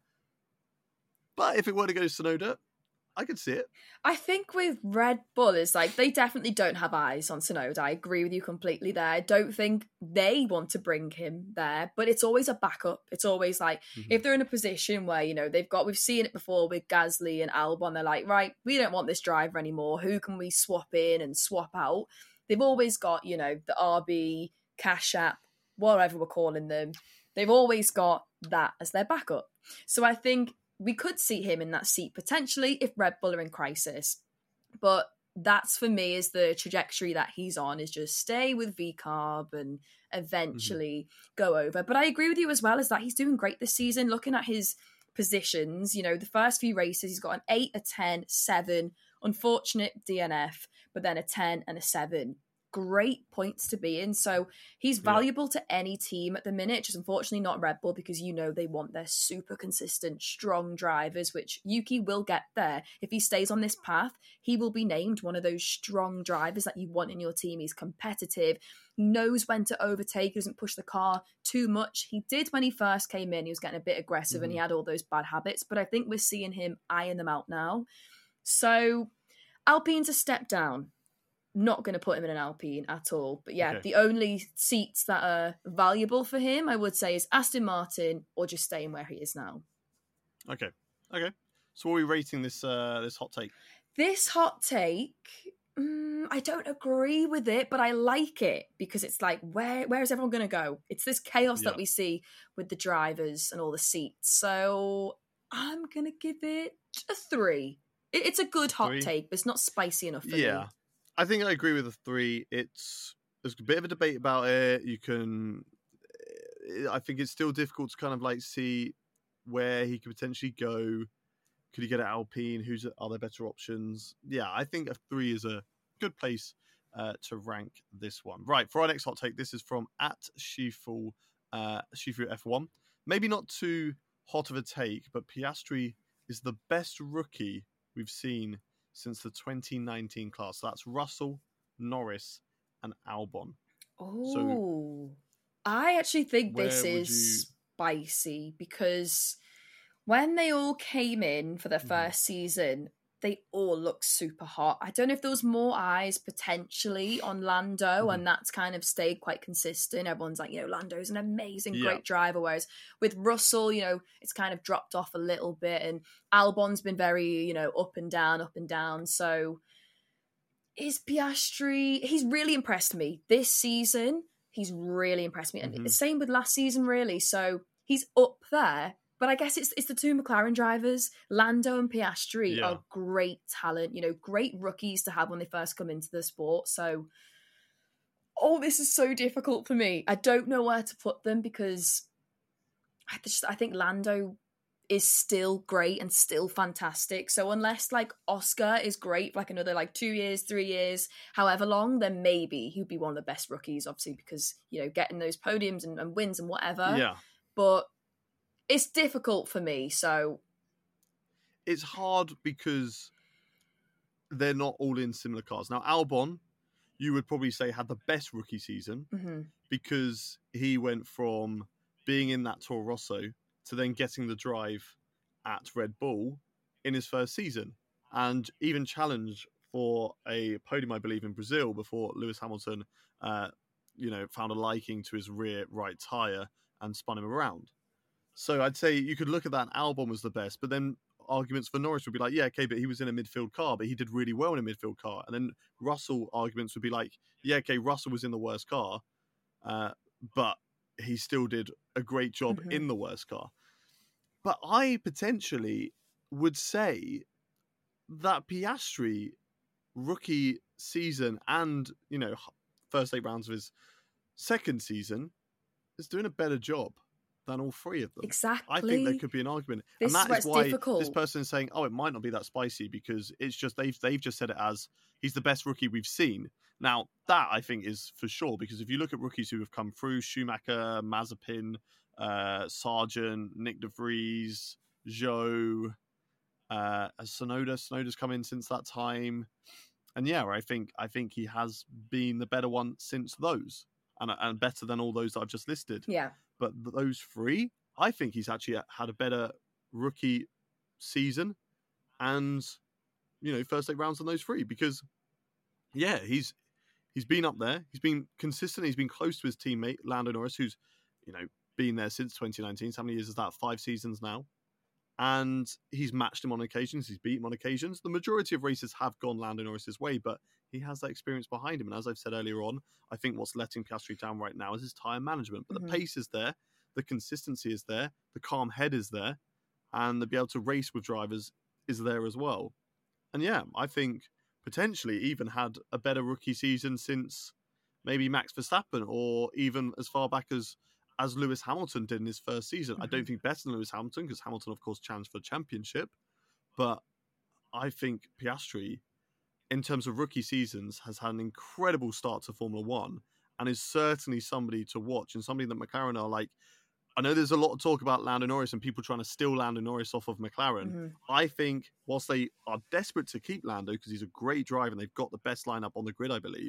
But if it were to go to Tsunoda, I could see it. I think with Red Bull, is like they definitely don't have eyes on Tsunoda. I agree with you completely there. I don't think they want to bring him there, but it's always a backup. It's always like, Mhm. if they're in a position where, you know, they've got, we've seen it before with Gasly and Albon, they're like, right, we don't want this driver anymore. Who can we swap in and swap out? They've always got, you know, the R B, Cash App, whatever we're calling them. They've always got that as their backup. So I think we could see him in that seat potentially if Red Bull are in crisis. But that's, for me, is the trajectory that he's on, is just stay with V CARB and eventually mm-hmm. go over. But I agree with you as well, is that he's doing great this season. Looking at his positions, you know, the first few races, he's got an eight, a ten, seven, unfortunate D N F, but then a ten and a seven. Great points to be in. So he's valuable yeah. to any team at the minute, just unfortunately not Red Bull, because, you know, they want their super consistent, strong drivers, which Yuki will get there. If he stays on this path, he will be named one of those strong drivers that you want in your team. He's competitive. He knows when to overtake. He doesn't push the car too much. He did when he first came in. He was getting a bit aggressive mm-hmm. and he had all those bad habits, but I think we're seeing him iron them out now. So Alpine's a step down. Not going to put him in an Alpine at all. But yeah, okay. the only seats that are valuable for him, I would say, is Aston Martin or just staying where he is now. Okay. Okay. So what are we rating this uh, this hot take? This hot take, um, I don't agree with it, but I like it because it's like, where where is everyone going to go? It's this chaos yeah. that we see with the drivers and all the seats. So I'm going to give it a three. It, it's a good hot three. take, but it's not spicy enough for yeah. me. I think I agree with the three. It's there's a bit of a debate about it. You can, I think it's still difficult to kind of like see where he could potentially go. Could he get at Alpine? Who's are there better options? Yeah, I think a three is a good place uh, to rank this one. Right, for our next hot take, this is from at Shifu uh, Shifu F one. Maybe not too hot of a take, but Piastri is the best rookie we've seen since the twenty nineteen class. So that's Russell, Norris, and Albon. Oh, so I actually think this is you... spicy because when they all came in for their first mm-hmm. season, they all looked super hot. I don't know if there was more eyes potentially on Lando, mm-hmm. and that's kind of stayed quite consistent. Everyone's like, you know, Lando's an amazing, yeah. great driver. Whereas with Russell, you know, it's kind of dropped off a little bit. And Albon's been very, you know, up and down, up and down. So is Piastri, he's really impressed me this season. He's really impressed me. Mm-hmm. And same with last season, really. So he's up there. But I guess it's it's the two McLaren drivers. Lando and Piastri yeah. are great talent, you know, great rookies to have when they first come into the sport. So, oh, this is so difficult for me. I don't know where to put them because I just I think Lando is still great and still fantastic. So unless like Oscar is great for like another like two years, three years, however long, then maybe he'd be one of the best rookies, obviously, because, you know, getting those podiums and, and wins and whatever. Yeah. But it's difficult for me. So it's hard because they're not all in similar cars. Now, Albon, you would probably say, had the best rookie season mm-hmm. because he went from being in that Toro Rosso to then getting the drive at Red Bull in his first season, and even challenged for a podium, I believe, in Brazil before Lewis Hamilton, uh, you know, found a liking to his rear right tyre and spun him around. So I'd say you could look at that, and Albon was the best, but then arguments for Norris would be like, yeah, okay, but he was in a midfield car, but he did really well in a midfield car. And then Russell arguments would be like, yeah, okay, Russell was in the worst car, uh, but he still did a great job mm-hmm. in the worst car. But I potentially would say that Piastri rookie season and, you know, first eight rounds of his second season is doing a better job than all three of them. Exactly. I think there could be an argument. This and that is is why difficult. This person is saying, oh, it might not be that spicy because it's just they've they've just said it as he's the best rookie we've seen. Now, that I think is for sure, because if you look at rookies who have come through, Schumacher, Mazepin, uh, Sargent, Nick De Vries, Zhou, uh, Sonoda, Sonoda's come in since that time. And yeah, I think I think he has been the better one since those, and and better than all those that I've just listed. Yeah. But those three, I think he's actually had a better rookie season and, you know, first eight rounds than those three. Because, yeah, he's he's been up there. He's been consistent. He's been close to his teammate, Lando Norris, who's, you know, been there since twenty nineteen. So how many years is that? Five seasons now. And he's matched him on occasions. He's beat him on occasions. The majority of races have gone Lando Norris's way, but he has that experience behind him. And as I've said earlier on, I think what's letting Piastri down right now is his tyre management. But mm-hmm. the pace is there, the consistency is there, the calm head is there, and the be able to race with drivers is there as well. And yeah, I think potentially even had a better rookie season since maybe Max Verstappen, or even as far back as as Lewis Hamilton did in his first season. Mm-hmm. I don't think better than Lewis Hamilton, because Hamilton, of course, challenged for the championship. But I think Piastri, in terms of rookie seasons, has had an incredible start to Formula One and is certainly somebody to watch, and somebody that McLaren are like, I know there's a lot of talk about Lando Norris and people trying to steal Lando Norris off of McLaren. Mm-hmm. I think whilst they are desperate to keep Lando because he's a great driver and they've got the best lineup on the grid, I believe,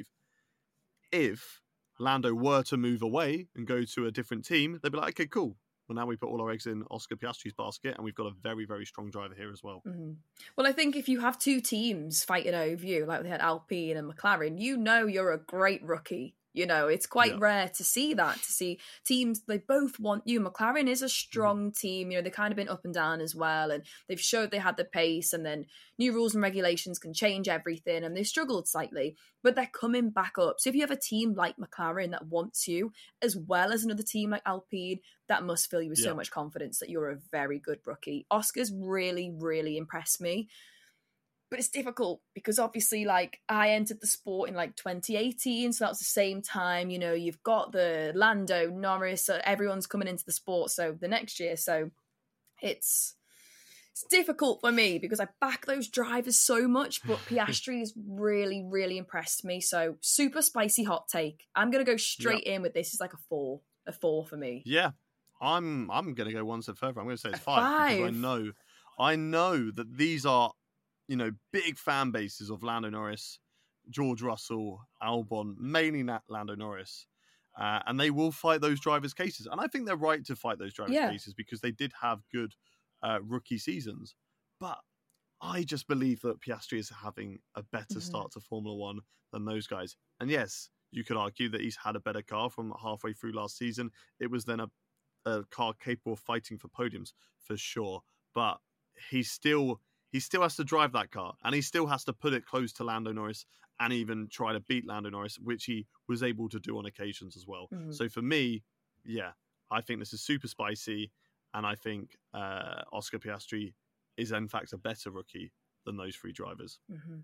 if Lando were to move away and go to a different team, they'd be like, okay, cool. Well, now we put all our eggs in Oscar Piastri's basket, and we've got a very, very strong driver here as well. Mm-hmm. Well, I think if you have two teams fighting over you, like they had Alpine and McLaren, you know you're a great rookie. You know, it's quite yeah. rare to see that, to see teams, they both want you. McLaren is a strong mm. team. You know, they've kind of been up and down as well, and they've showed they had the pace, and then new rules and regulations can change everything, and they've struggled slightly, but they're coming back up. So if you have a team like McLaren that wants you, as well as another team like Alpine, that must fill you with yeah. so much confidence that you're a very good rookie. Oscar's really, really impressed me. But it's difficult because obviously, like, I entered the sport in like twenty eighteen, so that was the same time. You know, you've got the Lando, Norris, uh, everyone's coming into the sport. So the next year, so it's it's difficult for me because I back those drivers so much. But Piastri has really, really impressed me. So super spicy hot take. I'm gonna go straight yep. in with this. It's like a four, a four for me. Yeah, I'm I'm gonna go one step further. I'm gonna say it's five, five. because I know, I know that these are, you know, big fan bases of Lando Norris, George Russell, Albon, mainly Lando Norris. Uh, and they will fight those drivers' cases. And I think they're right to fight those drivers' yeah. cases because they did have good uh, rookie seasons. But I just believe that Piastri is having a better mm-hmm. start to Formula One than those guys. And yes, you could argue that he's had a better car from halfway through last season. It was then a, a car capable of fighting for podiums, for sure. But he's still... He still has to drive that car, and he still has to put it close to Lando Norris and even try to beat Lando Norris, which he was able to do on occasions as well. Mm-hmm. So for me, yeah, I think this is super spicy, and I think uh, Oscar Piastri is in fact a better rookie than those three drivers. Mm-hmm.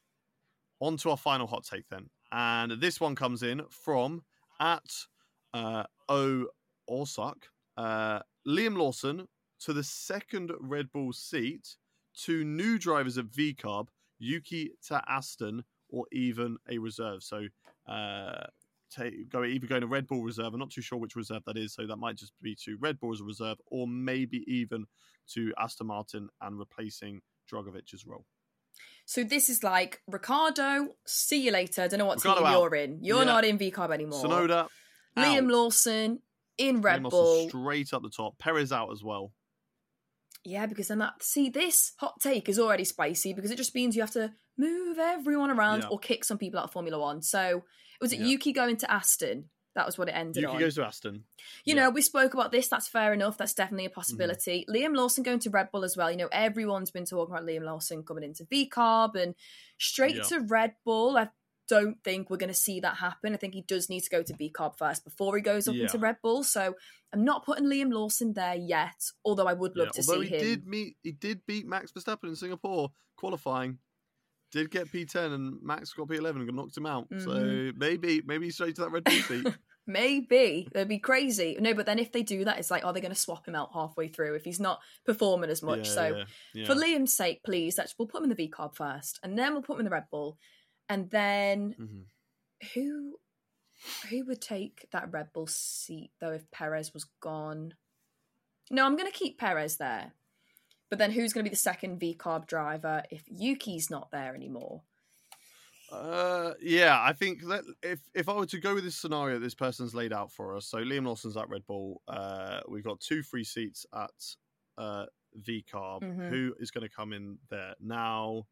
On to our final hot take then, and this one comes in from at uh, O Orsak. Uh, Liam Lawson to the second Red Bull seat. Two new drivers at V CARB, Yuki to Aston, or even a reserve. So uh, take, go either going to Red Bull reserve. I'm not too sure which reserve that is, so that might just be to Red Bull as a reserve, or maybe even to Aston Martin and replacing Dragocic's role. So this is like, Ricciardo, see you later. I don't know what Ricciardo team out. you're in. You're Yeah. not in V Carb anymore. Sonoda, Liam out. Lawson in Red Liam Bull. Lawson straight up the top. Perez out as well. Yeah, because then that, see, this hot take is already spicy because it just means you have to move everyone around Yeah. or kick some people out of Formula One. So was it Yeah. Yuki going to Aston? That was what it ended Yuki on. goes to Aston. You Yeah. know, we spoke about this. That's fair enough. That's definitely a possibility. Mm-hmm. Liam Lawson going to Red Bull as well. You know, everyone's been talking about Liam Lawson coming into V Carb and straight Yeah. to Red Bull. I don't think we're going to see that happen. I think he does need to go to V Carb first before he goes up Yeah. into Red Bull. So I'm not putting Liam Lawson there yet, although I would love Yeah, to although see he him. did meet, he did beat Max Verstappen in Singapore qualifying. Did get P ten and Max got P eleven and knocked him out. So Mhm. maybe, maybe straight to that Red Bull seat. Maybe. That'd be crazy. No, but then if they do that, it's like, are they going to swap him out halfway through if he's not performing as much? Yeah, so yeah, yeah. for Liam's sake, please, let's, we'll put him in the V Carb first, and then we'll put him in the Red Bull. And then Mhm. who who would take that Red Bull seat, though, if Perez was gone? No, I'm going to keep Perez there. But then who's going to be the second V Carb driver if Yuki's not there anymore? Uh, yeah, I think that if if I were to go with this scenario this person's laid out for us, so Liam Lawson's at Red Bull, uh, we've got two free seats at uh, V Carb. Mhm. Who is going to come in there now?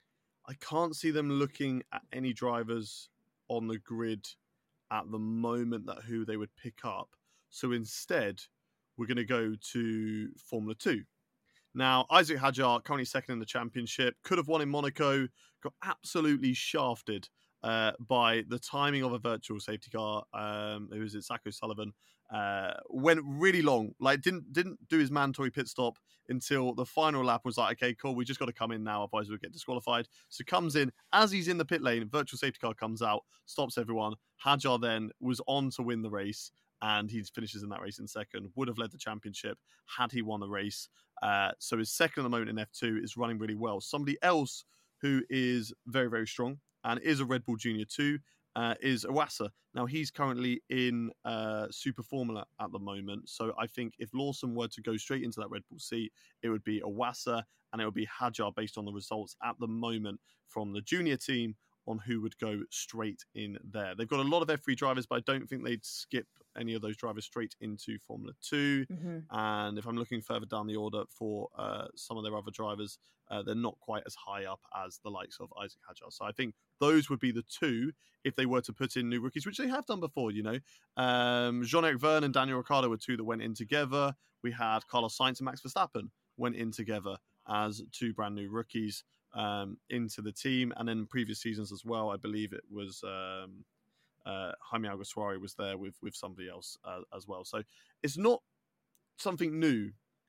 I can't see them looking at any drivers on the grid at the moment that who they would pick up. So instead, we're going to go to Formula Two. Now, Isaac Hadjar, currently second in the championship, could have won in Monaco, got absolutely shafted uh, by the timing of a virtual safety car. Um, who was it? Zach O'Sullivan. Uh, went really long, like didn't didn't do his mandatory pit stop until the final lap. Was like, okay, cool, we just got to come in now, otherwise we'll get disqualified. So comes in, as he's in the pit lane, virtual safety car comes out, stops everyone. Hadjar then was on to win the race, and he finishes in that race in second. Would have led the championship had he won the race. Uh, so his second at the moment in F two is running really well. Somebody else who is very, very strong and is a Red Bull Junior too uh, is Iwasa. Now, he's currently in uh, Super Formula at the moment. So I think if Lawson were to go straight into that Red Bull seat, it would be Iwasa and it would be Hadjar based on the results at the moment from the Junior team on who would go straight in there. They've got a lot of F three drivers, but I don't think they'd skip any of those drivers straight into Formula two. Mm-hmm. And if I'm looking further down the order for uh, some of their other drivers, uh, they're not quite as high up as the likes of Isaac Hadjar. So I think those would be the two if they were to put in new rookies, which they have done before, you know. Um, Jean-Eric Verne and Daniel Ricciardo were two that went in together. We had Carlos Sainz and Max Verstappen went in together as two brand new rookies. Um, into the team, and then previous seasons as well. I believe it was um, uh, Jaime Alguersuari was there with with somebody else uh, as well. So it's not something new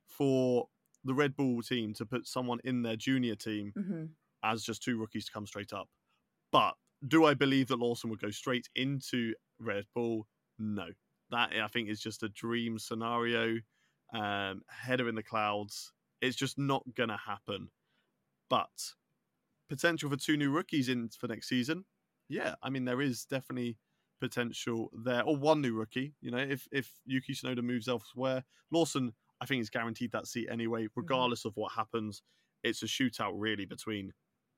for the Red Bull team to put someone in their junior team Mm-hmm. as just two rookies to come straight up. But do I believe that Lawson would go straight into Red Bull? No, that I think is just a dream scenario. Um, header in the clouds. It's just not gonna happen. But potential for two new rookies in for next season, yeah. I mean, there is definitely potential there, or one new rookie. You know, if if Yuki Tsunoda moves elsewhere, Lawson, I think is guaranteed that seat anyway, regardless mm-hmm. of what happens. It's a shootout really between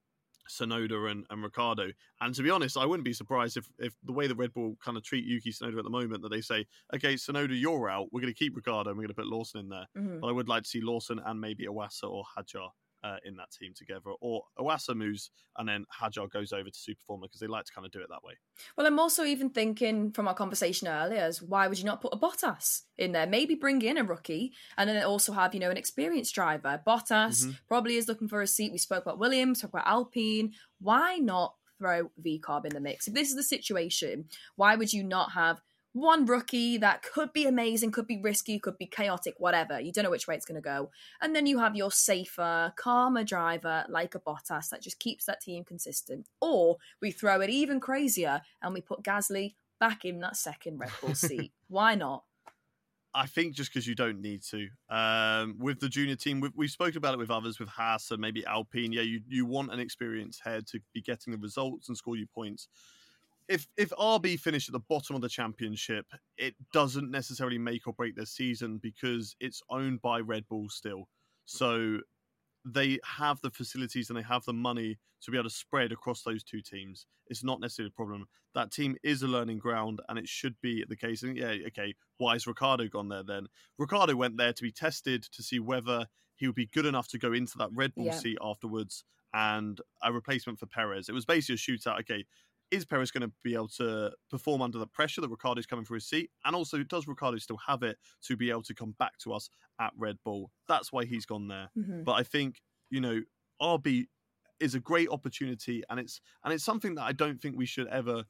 Tsunoda and, and Ricciardo. And to be honest, I wouldn't be surprised if if the way the Red Bull kind of treat Yuki Tsunoda at the moment, that they say, okay, Tsunoda, you're out. We're going to keep Ricciardo and we're going to put Lawson in there. Mm-hmm. But I would like to see Lawson and maybe Iwasa or Hadjar Uh, in that team together, or Iwasa moves and then Hadjar goes over to Super Formula because they like to kind of do it that way. Well, I'm also even thinking from our conversation earlier, as why would you not put a Bottas in there? Maybe bring in a rookie and then also have, you know, an experienced driver. Bottas Mm-hmm. probably is looking for a seat. We spoke about Williams, spoke about Alpine. Why not throw V Carb in the mix? If this is the situation, why would you not have one rookie that could be amazing, could be risky, could be chaotic, whatever. You don't know which way it's going to go. And then you have your safer, calmer driver like a Bottas that just keeps that team consistent. Or we throw it even crazier and we put Gasly back in that second Red Bull seat. Why not? I think just because you don't need to. Um, with the junior team, we've, we've spoken about it with others, with Haas and maybe Alpine. Yeah, you, you want an experienced head to be getting the results and score you points. if if R B finish at the bottom of the championship, it doesn't necessarily make or break their season because it's owned by Red Bull still. So they have the facilities and they have the money to be able to spread across those two teams. It's not necessarily a problem. That team is a learning ground, and it should be the case. And yeah, okay, why has Ricciardo gone there then? Ricciardo went there to be tested to see whether he would be good enough to go into that Red Bull yeah. seat afterwards and a replacement for Perez. It was basically a shootout. Okay, is Perez going to be able to perform under the pressure that Ricciardo's coming for his seat? And also, does Ricciardo still have it to be able to come back to us at Red Bull? That's why he's gone there. Mm-hmm. But I think, you know, R B is a great opportunity, and it's and it's something that I don't think we should ever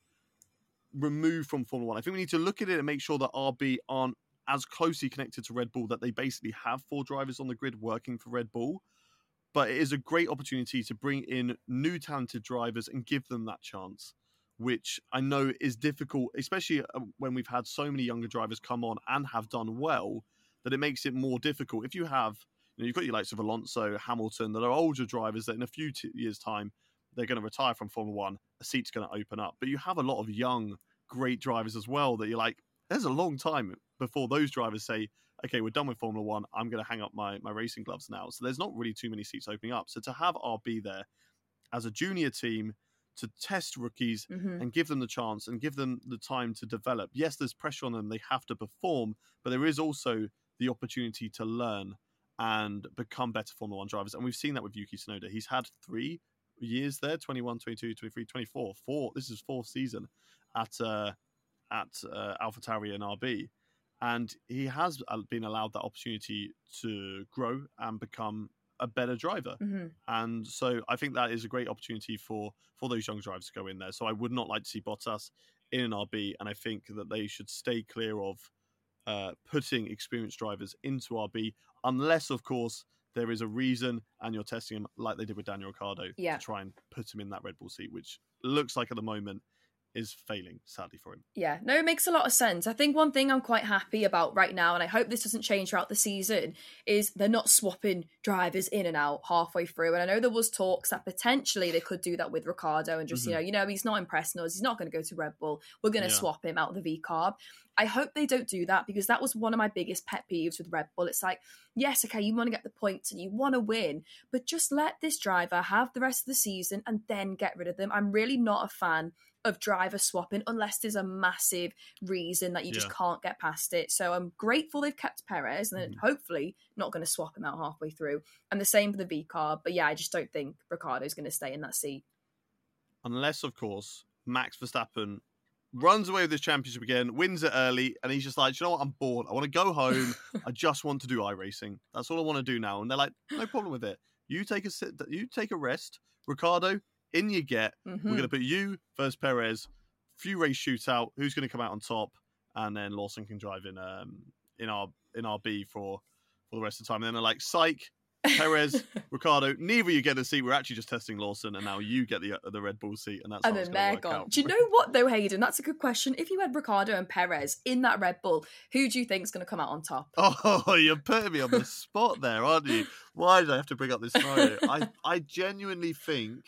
remove from Formula One. I think we need to look at it and make sure that R B aren't as closely connected to Red Bull, that they basically have four drivers on the grid working for Red Bull. But it is a great opportunity to bring in new talented drivers and give them that chance, which I know is difficult, especially when we've had so many younger drivers come on and have done well, that it makes it more difficult. If you have, you know, you've got your likes of Alonso, Hamilton, that are older drivers that in a few t- years' time, they're going to retire from Formula One, a seat's going to open up. But you have a lot of young, great drivers as well that you're like, there's a long time before those drivers say, okay, we're done with Formula One, I'm going to hang up my, my racing gloves now. So there's not really too many seats opening up. So to have R B there as a junior team to test rookies mm-hmm. and give them the chance and give them the time to develop. Yes, there's pressure on them. They have to perform, but there is also the opportunity to learn and become better Formula One drivers. And we've seen that with Yuki Tsunoda. He's had three years there, twenty-one, twenty-two, twenty-three, twenty-four. Four, this is fourth season at uh, at uh, AlphaTauri and R B. And he has been allowed that opportunity to grow and become a better driver. Mm-hmm. And so I think that is a great opportunity for, for those young drivers to go in there. So I would not like to see Bottas in an R B, and I think that they should stay clear of uh, putting experienced drivers into R B, unless, of course, there is a reason and you're testing him like they did with Daniel Ricciardo yeah. to try and put him in that Red Bull seat, which looks like at the moment is failing, sadly, for him. Yeah, no, it makes a lot of sense. I think one thing I'm quite happy about right now, and I hope this doesn't change throughout the season, is they're not swapping drivers in and out halfway through. And I know there was talks that potentially they could do that with Ricciardo and just, mm-hmm. you know, you know, he's not impressing us. He's not going to go to Red Bull. We're going to yeah. swap him out of the V-Carb. I hope they don't do that, because that was one of my biggest pet peeves with Red Bull. It's like, yes, okay, you want to get the points and you want to win, but just let this driver have the rest of the season and then get rid of them. I'm really not a fan of driver swapping unless there's a massive reason that you just yeah. can't get past it. So I'm grateful they've kept Perez, and mm. hopefully not going to swap him out halfway through. And the same for the V-Carb. But yeah, I just don't think Ricciardo's going to stay in that seat. Unless, of course, Max Verstappen runs away with this championship again, wins it early, and he's just like, you know what, I'm bored. I want to go home. I just want to do iRacing. That's all I want to do now. And they're like, no problem with it. You take a sit, you take a rest. Ricciardo, in you get. Mm-hmm. We're going to put you versus Perez. Few race shootout. Who's going to come out on top? And then Lawson can drive in um in our in R B for for the rest of the time. And then they're like, psych, Perez, Ricciardo. Neither of you get a seat. We're actually just testing Lawson, and now you get the uh, the Red Bull seat, and that's and how then it's they're work gone. out. Do you know what though, Hayden? That's a good question. If you had Ricciardo and Perez in that Red Bull, who do you think is going to come out on top? Oh, you're putting me on the spot there, aren't you? Why did I have to bring up this scenario? I I genuinely think.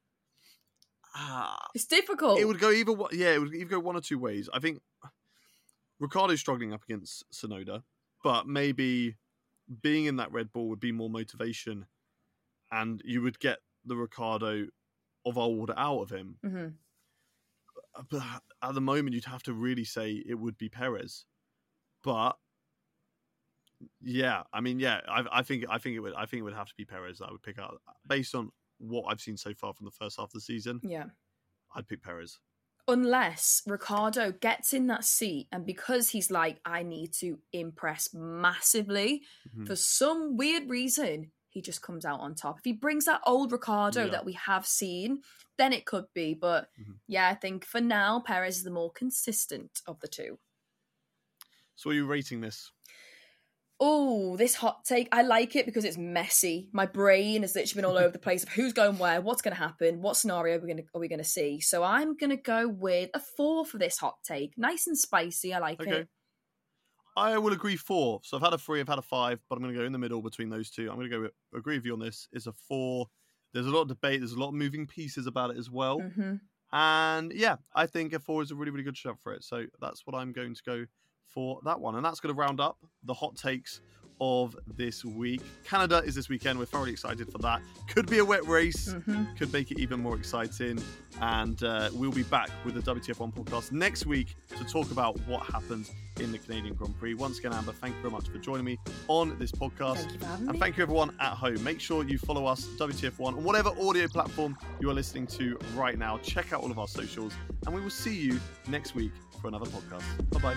Ah, it's difficult. It would go either one. Yeah, it would either go one or two ways. I think Ricciardo's struggling up against Tsunoda, but maybe being in that Red Bull would be more motivation, and you would get the Ricciardo of old out of him. Mm-hmm. But at the moment, you'd have to really say it would be Perez. But yeah, I mean, yeah, I, I think I think it would. I think it would have to be Perez that I would pick out based on what I've seen so far from the first half of the season. Yeah, I'd pick Perez. Unless Ricciardo gets in that seat, and because he's like, I need to impress massively, mm-hmm. for some weird reason, he just comes out on top. If he brings that old Ricciardo yeah. that we have seen, then it could be. But mm-hmm. yeah, I think for now, Perez is the more consistent of the two. So are you rating this? Oh, this hot take. I like it because it's messy. My brain has literally been all over the place of who's going where, what's going to happen, what scenario are we going to, are we going to see. So I'm going to go with a four for this hot take. Nice and spicy. I like okay. it. I will agree four. So I've had a three, I've had a five, but I'm going to go in the middle between those two. I'm going to go with, agree with you on this. It's a four. There's a lot of debate. There's a lot of moving pieces about it as well. Mm-hmm. And yeah, I think F four is a really, really good shout for it. So that's what I'm going to go for that one. And that's going to round up the hot takes of this week. Canada is this weekend. We're thoroughly excited for that. Could be a wet race. Mm-hmm. Could make it even more exciting. And uh, we'll be back with the W T F one podcast next week to talk about what happens in the Canadian Grand Prix. Once again, Amber, thank you very much for joining me on this podcast. Thank you for having and me. Thank you everyone at home. Make sure you follow us, W T F one, on whatever audio platform you are listening to right now. Check out all of our socials, and we will see you next week for another podcast. Bye-bye.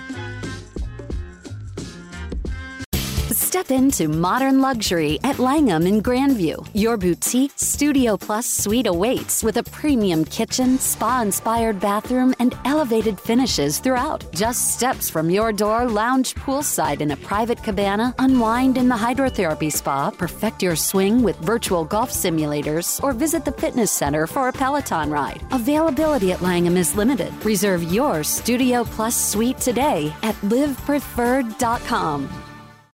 Step into modern luxury at Langham in Grandview. Your boutique Studio Plus suite awaits with a premium kitchen, spa-inspired bathroom, and elevated finishes throughout. Just steps from your door, lounge poolside in a private cabana, unwind in the hydrotherapy spa, perfect your swing with virtual golf simulators, or visit the fitness center for a Peloton ride. Availability at Langham is limited. Reserve your Studio Plus suite today at live preferred dot com.